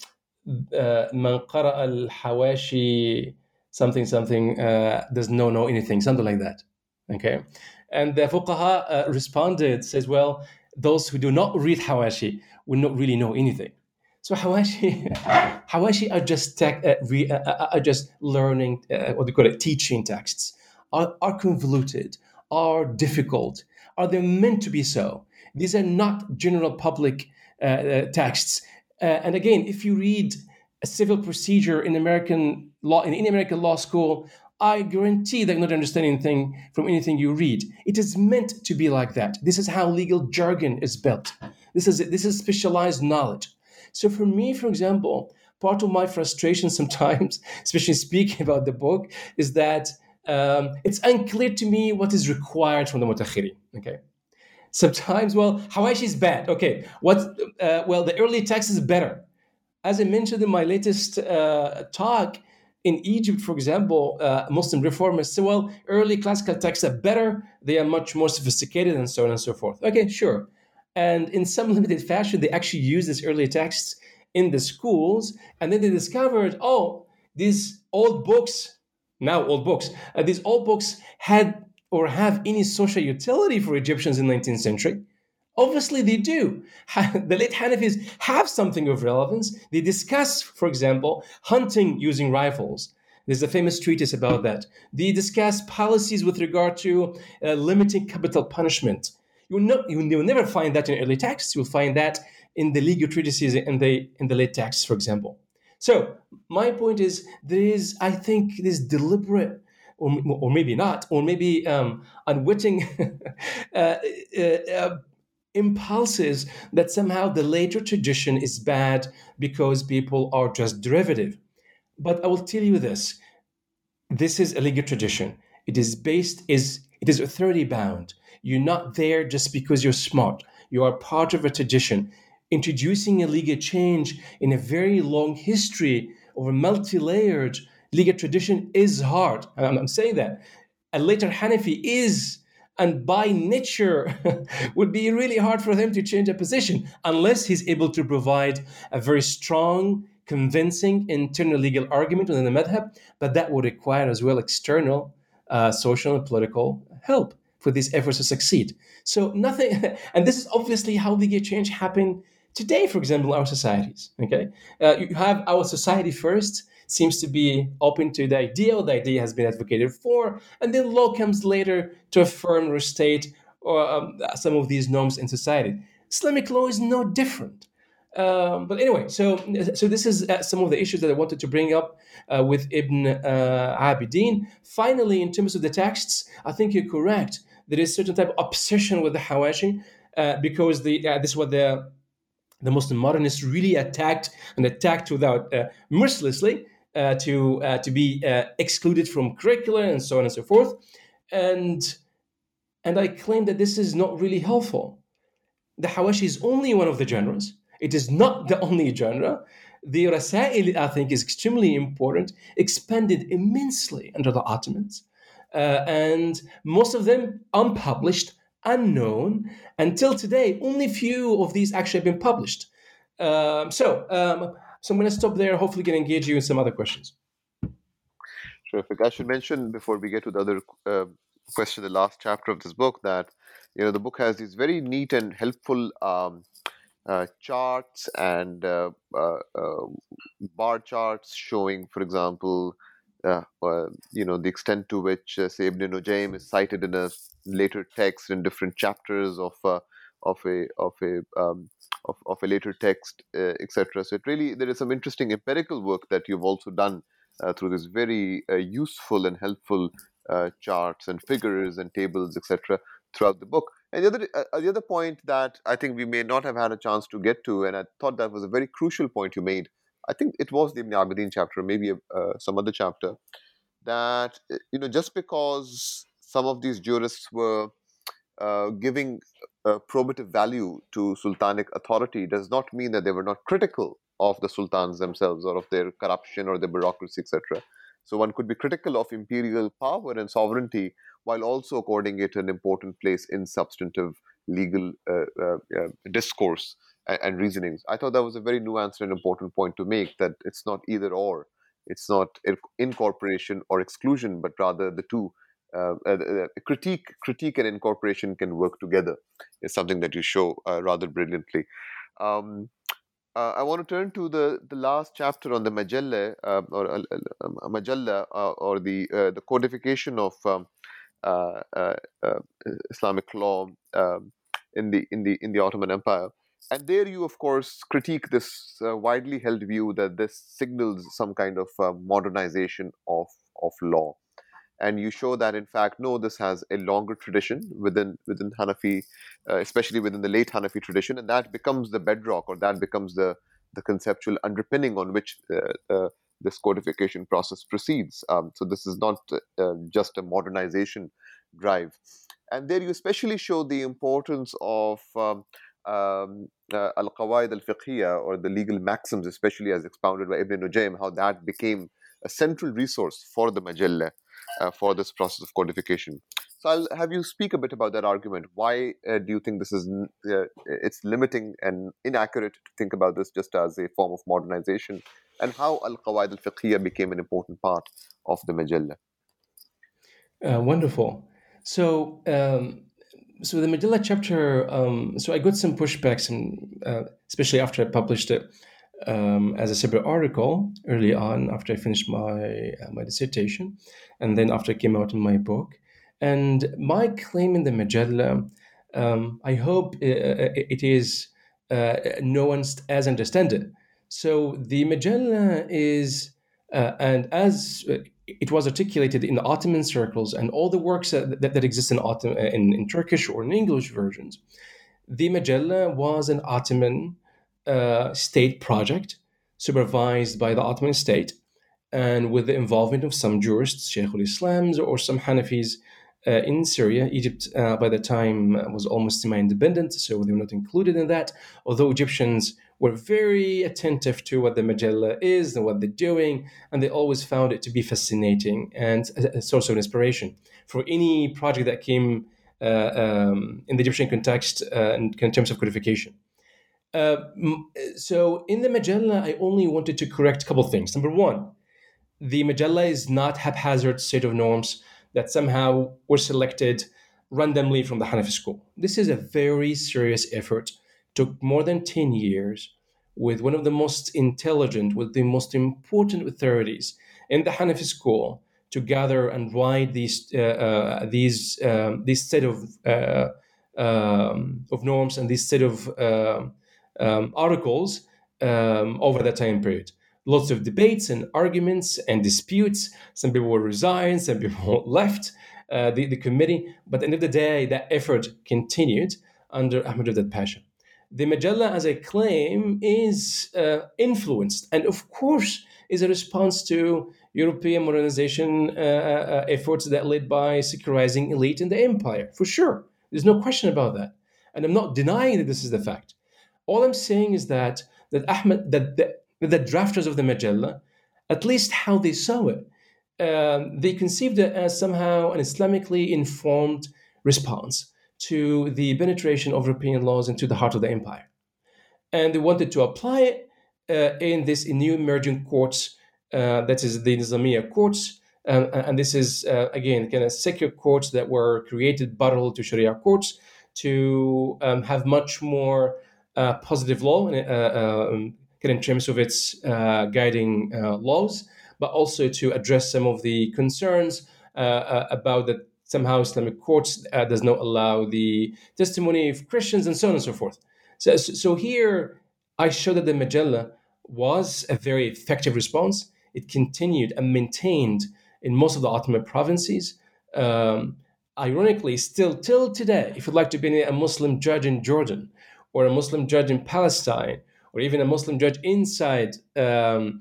uh, "Man qara al-Hawashi something something uh, does not know anything," something like that. Okay, and the fuqaha uh, responded, says, well, those who do not read Hawashi will not really know anything. So Hawashi, Hawashi are just tech, uh, re, uh, are just learning, uh, what do you call it, teaching texts, are, are convoluted, are difficult, are they meant to be so? These are not general public uh, uh, texts. Uh, and again, if you read a civil procedure in American law, in any American law school, I guarantee that you're not understanding anything from anything you read. It is meant to be like that. This is how legal jargon is built. This is this is specialized knowledge. So for me, for example, part of my frustration sometimes, especially speaking about the book, is that um, it's unclear to me what is required from the mutakhirin. Okay. Sometimes, well, Hawashi is bad. Okay. What? Uh, well, the early text is better. As I mentioned in my latest uh, talk, in Egypt, for example, uh, Muslim reformers say, well, early classical texts are better. They are much more sophisticated and so on and so forth. Okay, sure. And in some limited fashion, they actually use these early texts in the schools. And then they discovered, oh, these old books, now old books, uh, these old books had or have any social utility for Egyptians in the nineteenth century. Obviously, they do. The late Hanafis have something of relevance. They discuss, for example, hunting using rifles. There's a famous treatise about that. They discuss policies with regard to uh, limiting capital punishment. You will, not, you will never find that in early texts. You'll find that in the legal treatises in the, in the late texts, for example. So my point is, there is, I think, this deliberate, or, or maybe not, or maybe um, unwitting uh, uh, uh, impulses that somehow the later tradition is bad because people are just derivative. But I will tell you this. This is a legal tradition. It is based, is it is authority bound. You're not there just because you're smart. You are part of a tradition. Introducing a legal change in a very long history of a multi-layered legal tradition is hard. I'm, I'm saying that. A later Hanafi is, and by nature would be really hard for him to change a position unless he's able to provide a very strong, convincing internal legal argument within the madhab, but that would require as well external uh, social and political help for these efforts to succeed. So nothing, and this is obviously how legal change happened today, for example, in our societies. Okay, uh, you have our society first, seems to be open to the idea, or the idea has been advocated for, and then law comes later to affirm or state or um, some of these norms in society. Islamic law is no different. Um, but anyway, so so this is uh, some of the issues that I wanted to bring up uh, with Ibn uh, Abidin. Finally, in terms of the texts, I think you're correct. There is a certain type of obsession with the Hawashi uh, because the uh, this is what the the Muslim modernists really attacked and attacked without uh, mercilessly. Uh, to uh, to be uh, excluded from curricula and so on and so forth, and and I claim that this is not really helpful. The Hawashi is only one of the genres. It is not the only genre. The Rasail, I think, is extremely important, expanded immensely under the Ottomans, uh, and most of them unpublished, unknown until today. Only few of these actually have been published. Um, so. Um, So I'm going to stop there. Hopefully, can engage you in some other questions. Terrific. I should mention before we get to the other uh, question, the last chapter of this book, that you know the book has these very neat and helpful um, uh, charts and uh, uh, uh, bar charts showing, for example, uh, uh, you know the extent to which, uh, say, Ibn Nujaym is cited in a later text in different chapters of uh, of a of a um, Of, of a later text, uh, et cetera. So it really, there is some interesting empirical work that you've also done uh, through this very uh, useful and helpful uh, charts and figures and tables, et cetera, throughout the book. And the other, uh, the other point that I think we may not have had a chance to get to, and I thought that was a very crucial point you made, I think it was the Ibn Abidin chapter, maybe uh, some other chapter, that, you know, just because some of these jurists were uh, giving uh, probative value to sultanic authority does not mean that they were not critical of the sultans themselves or of their corruption or their bureaucracy, et cetera. So one could be critical of imperial power and sovereignty while also according it an important place in substantive legal uh, uh, uh, discourse and, and reasonings. I thought that was a very nuanced and important point to make, that it's not either or. It's not incorporation or exclusion, but rather the two. Uh, uh, uh, critique, critique, and incorporation can work together. Is something that you show uh, rather brilliantly. Um, uh, I want to turn to the, the last chapter on the Majalla, uh, or uh, uh, Majalla, uh, or the uh, the codification of um, uh, uh, uh, Islamic law um, in the in the in the Ottoman Empire. And there you, of course, critique this uh, widely held view that this signals some kind of uh, modernization of of law. And you show that, in fact, no, this has a longer tradition within within Hanafi, uh, especially within the late Hanafi tradition, and that becomes the bedrock, or that becomes the the conceptual underpinning on which uh, uh, this codification process proceeds. Um, so this is not uh, just a modernization drive. And there you especially show the importance of um, um, uh, al-qawaid al-fiqhiyya, or the legal maxims, especially as expounded by Ibn Nujaym, how that became a central resource for the Majalla, uh, for this process of codification. So I'll have you speak a bit about that argument. Why uh, do you think this is uh, it's limiting and inaccurate to think about this just as a form of modernization, and how al-qawaid al-fiqhiyya became an important part of the Majalla? Uh, wonderful. So, um, so the Majalla chapter. Um, so I got some pushbacks, and uh, especially after I published it um, as a separate article early on, after I finished my uh, my dissertation, and then after it came out in my book. And my claim in the Majalla, um, I hope it, it is uh, known as understand it. So the Majalla is, uh, and as it was articulated in the Ottoman circles and all the works that, that, that exist in, Ottoman, in, in Turkish or in English versions, the Majalla was an Ottoman uh, state project supervised by the Ottoman state, and with the involvement of some jurists, Shaykh al-Islams, or some Hanafis uh, in Syria. Egypt, uh, by the time, was almost semi-independent, so they were not included in that, although Egyptians were very attentive to what the Majalla is and what they're doing, and they always found it to be fascinating and a source of inspiration for any project that came uh, um, in the Egyptian context uh, in, in terms of codification. Uh, so in the Majalla, I only wanted to correct a couple of things. Number one, the Majalla is not haphazard set of norms that somehow were selected randomly from the Hanafi school. This is a very serious effort. Took more than ten years with one of the most intelligent, with the most important authorities in the Hanafi school to gather and write these uh, uh, these um, this set of uh, um, of norms and this set of uh, um, articles um, over that time period. Lots of debates and arguments and disputes. Some people were resigned, some people left uh, the, the committee. But at the end of the day, that effort continued under Ahmed Rida Pasha. The Majalla, as I claim, is uh, influenced, and of course is a response to European modernization uh, uh, efforts that led by secularizing elite in the empire, for sure. There's no question about that. And I'm not denying that this is the fact. All I'm saying is that that Ahmed, that the, the drafters of the Majalla, at least how they saw it, um, they conceived it as somehow an Islamically informed response to the penetration of European laws into the heart of the empire. And they wanted to apply it uh, in this new emerging courts, uh, that is the Nizamiya courts. Um, and this is, uh, again, kind of secular courts that were created parallel to Sharia courts to um, have much more uh, positive law uh, um, in terms of its uh, guiding uh, laws, but also to address some of the concerns uh, uh, about that somehow Islamic courts uh, does not allow the testimony of Christians and so on and so forth. So, so here I show that the Majalla was a very effective response. It continued and maintained in most of the Ottoman provinces. Um, ironically, still till today, if you'd like to be a Muslim judge in Jordan or a Muslim judge in Palestine, or even a Muslim judge inside um,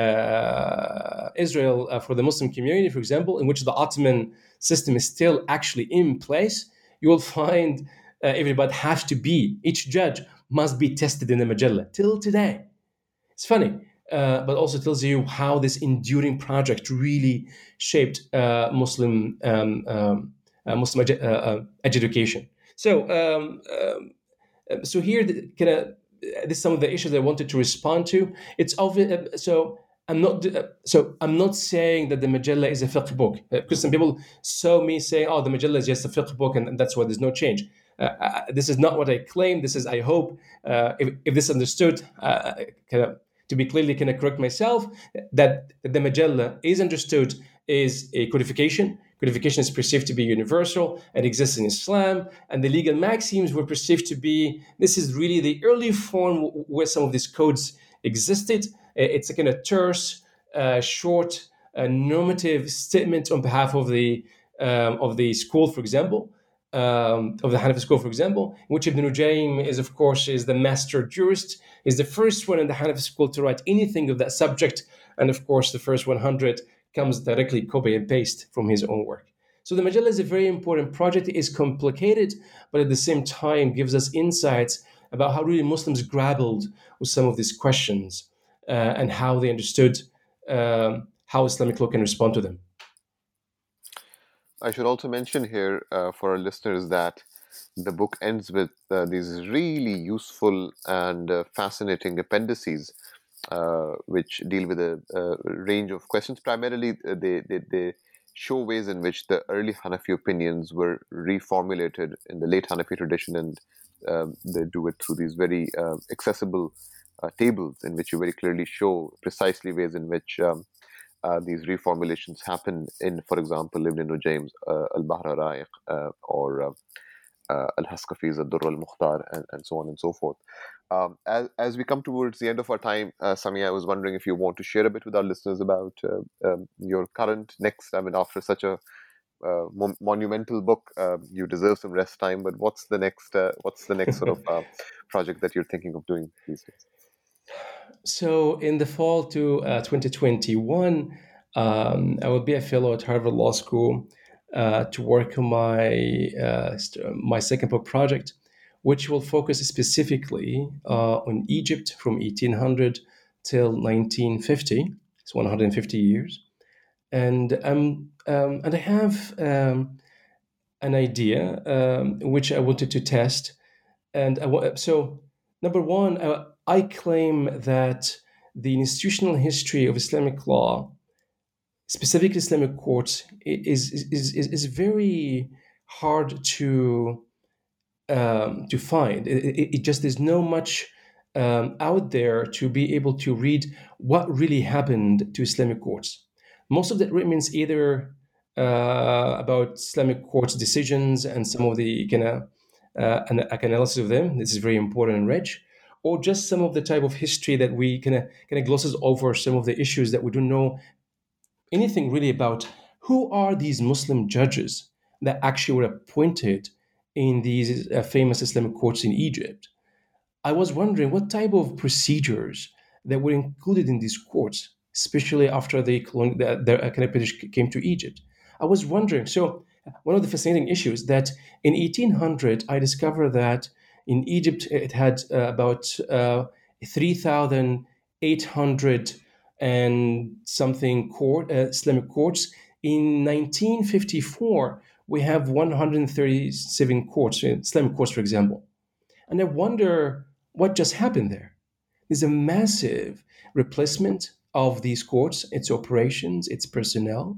uh, Israel uh, for the Muslim community, for example, in which the Ottoman system is still actually in place, you will find uh, everybody has to be, each judge must be tested in the Majalla till today. It's funny. uh, but also tells you how this enduring project really shaped uh, Muslim um, um, uh, Muslim edu- uh, uh, education. So, um, um, so here, kind of, this is some of the issues I wanted to respond to. It's obvious. So I'm not. So I'm not saying that the Majalla is a fiqh book, because some people saw me saying, "Oh, the Majalla is just a fiqh book, and that's why there's no change." Uh, uh, this is not what I claim. This is, I hope, uh, if, if this is understood, uh, kind of, to be clearly kind of correct myself, that the Majalla is understood is a codification. Codification is perceived to be universal and exists in Islam, and the legal maxims were perceived to be, this is really the early form where some of these codes existed. It's a kind of terse, uh, short, uh, normative statement on behalf of the um, of the school, for example, um, of the Hanafi school, for example, in which Ibn Nujaym is, of course, is the master jurist, is the first one in the Hanafi school to write anything of that subject, and of course, the first one hundred comes directly copy and paste from his own work. So the Majalla is a very important project. It is complicated, but at the same time gives us insights about how really Muslims grappled with some of these questions uh, and how they understood um, how Islamic law can respond to them. I should also mention here uh, for our listeners that the book ends with uh, these really useful and uh, fascinating appendices uh, which deal with a, a range of questions. Primarily, uh, they, they, they show ways in which the early Hanafi opinions were reformulated in the late Hanafi tradition, and um, they do it through these very uh, accessible uh, tables in which you very clearly show precisely ways in which um, uh, these reformulations happen in, for example, Ibn Nujaym's uh, Al-Bahr Ra'iq uh, or uh, uh, Al-Haskafi's Ad-Durr Al-Mukhtar, and, and so on and so forth. Um, as, as we come towards the end of our time, uh, Samia, I was wondering if you want to share a bit with our listeners about uh, um, your current next, I mean, after such a uh, mo- monumental book, uh, you deserve some rest time, but what's the next, uh, what's the next sort of uh, project that you're thinking of doing these days? So in the fall to uh, twenty twenty-one, um, I will be a fellow at Harvard Law School uh, to work on my uh, my second book project, which will focus specifically uh, on Egypt from eighteen hundred till nineteen fifty. It's one hundred fifty years, and um, um and I have um, an idea um, which I wanted to test, and I wa- so number one, uh, I claim that the institutional history of Islamic law, specifically Islamic courts, is is is, is very hard to um, to find. It, it, it just there's no much um, out there to be able to read what really happened to Islamic courts. Most of that remains either uh, about Islamic courts' decisions and some of the kind of uh, an, like analysis of them. This is very important and rich, or just some of the type of history that we kind of kind of glosses over some of the issues that we don't know anything really about. Who are these Muslim judges that actually were appointed in these uh, famous Islamic courts in Egypt? I was wondering what type of procedures that were included in these courts, especially after the, colon- the, the kind of British came to Egypt. I was wondering. So one of the fascinating issues that in eighteen hundred, I discovered that in Egypt it had uh, about uh, three thousand eight hundred and something court, uh, Islamic courts. In nineteen fifty-four, we have one hundred thirty-seven courts, Islamic courts, for example. And I wonder what just happened there. There's a massive replacement of these courts, its operations, its personnel.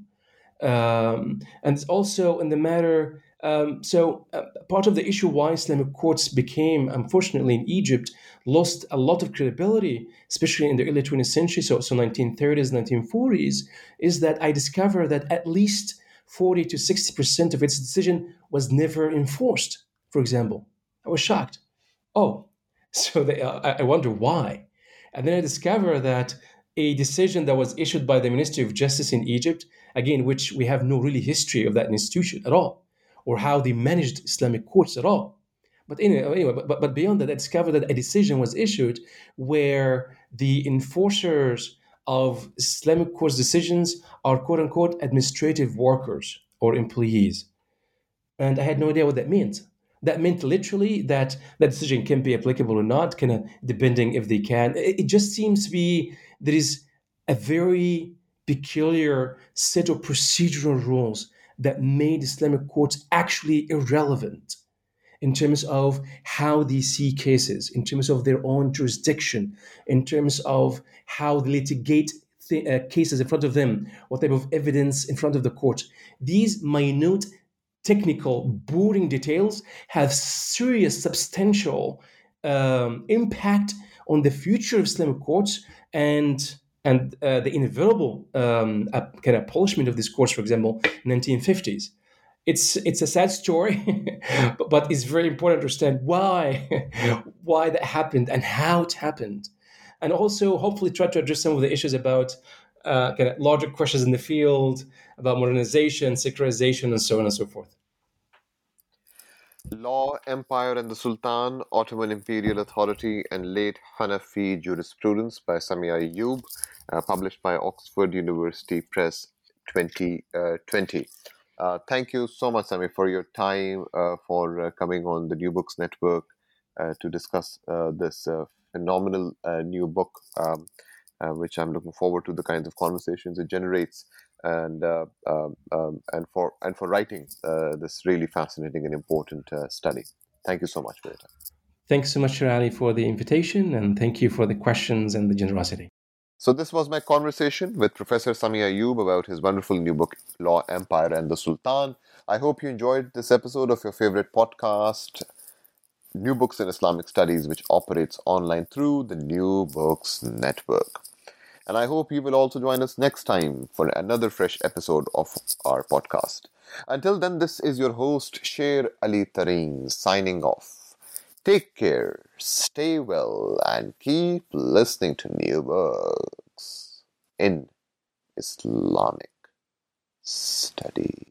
Um, and it's also in the matter, um, so uh, part of the issue why Islamic courts became, unfortunately, in Egypt, lost a lot of credibility, especially in the early twentieth century, so, so nineteen thirties, nineteen forties, is that I discovered that at least forty to sixty percent of its decision was never enforced, for example. I was shocked. Oh, so they, uh, I wonder why. And then I discover that a decision that was issued by the Ministry of Justice in Egypt, again, which we have no really history of that institution at all, or how they managed Islamic courts at all. But anyway, anyway but, but beyond that, I discovered that a decision was issued where the enforcers of Islamic courts decisions are quote unquote administrative workers or employees. And I had no idea what that means. That meant literally that that decision can be applicable or not, kind of depending if they can. It, it just seems to be there is a very peculiar set of procedural rules that made Islamic courts actually irrelevant in terms of how they see cases, in terms of their own jurisdiction, in terms of how they litigate th- uh, cases in front of them, what type of evidence in front of the court. These minute, technical, boring details have serious, substantial um, impact on the future of Islamic courts and and uh, the inevitable um, uh, kind of abolishment of these courts, for example, nineteen fifties. It's it's a sad story, but, but it's very important to understand why why that happened and how it happened, and also hopefully try to address some of the issues about uh, kind of larger questions in the field about modernization, secularization, and so on and so forth. Law, Empire and the Sultan, Ottoman Imperial Authority and Late Hanafi Jurisprudence by Samia Ayyub, uh, published by Oxford University Press twenty twenty. Uh, thank you so much, Sami, for your time, uh, for uh, coming on the New Books Network uh, to discuss uh, this uh, phenomenal uh, new book, um, uh, which I'm looking forward to the kinds of conversations it generates, and uh, um, um, and for and for writing uh, this really fascinating and important uh, study. Thank you so much for your time. Thanks so much, Shirali, for the invitation, and thank you for the questions and the generosity. So this was my conversation with Professor Samia Ayyub about his wonderful new book, Law, Empire and the Sultan. I hope you enjoyed this episode of your favorite podcast, New Books in Islamic Studies, which operates online through the New Books Network. And I hope you will also join us next time for another fresh episode of our podcast. Until then, this is your host, Sher Ali Tareen, signing off. Take care, stay well, and keep listening to New Books in Islamic Studies.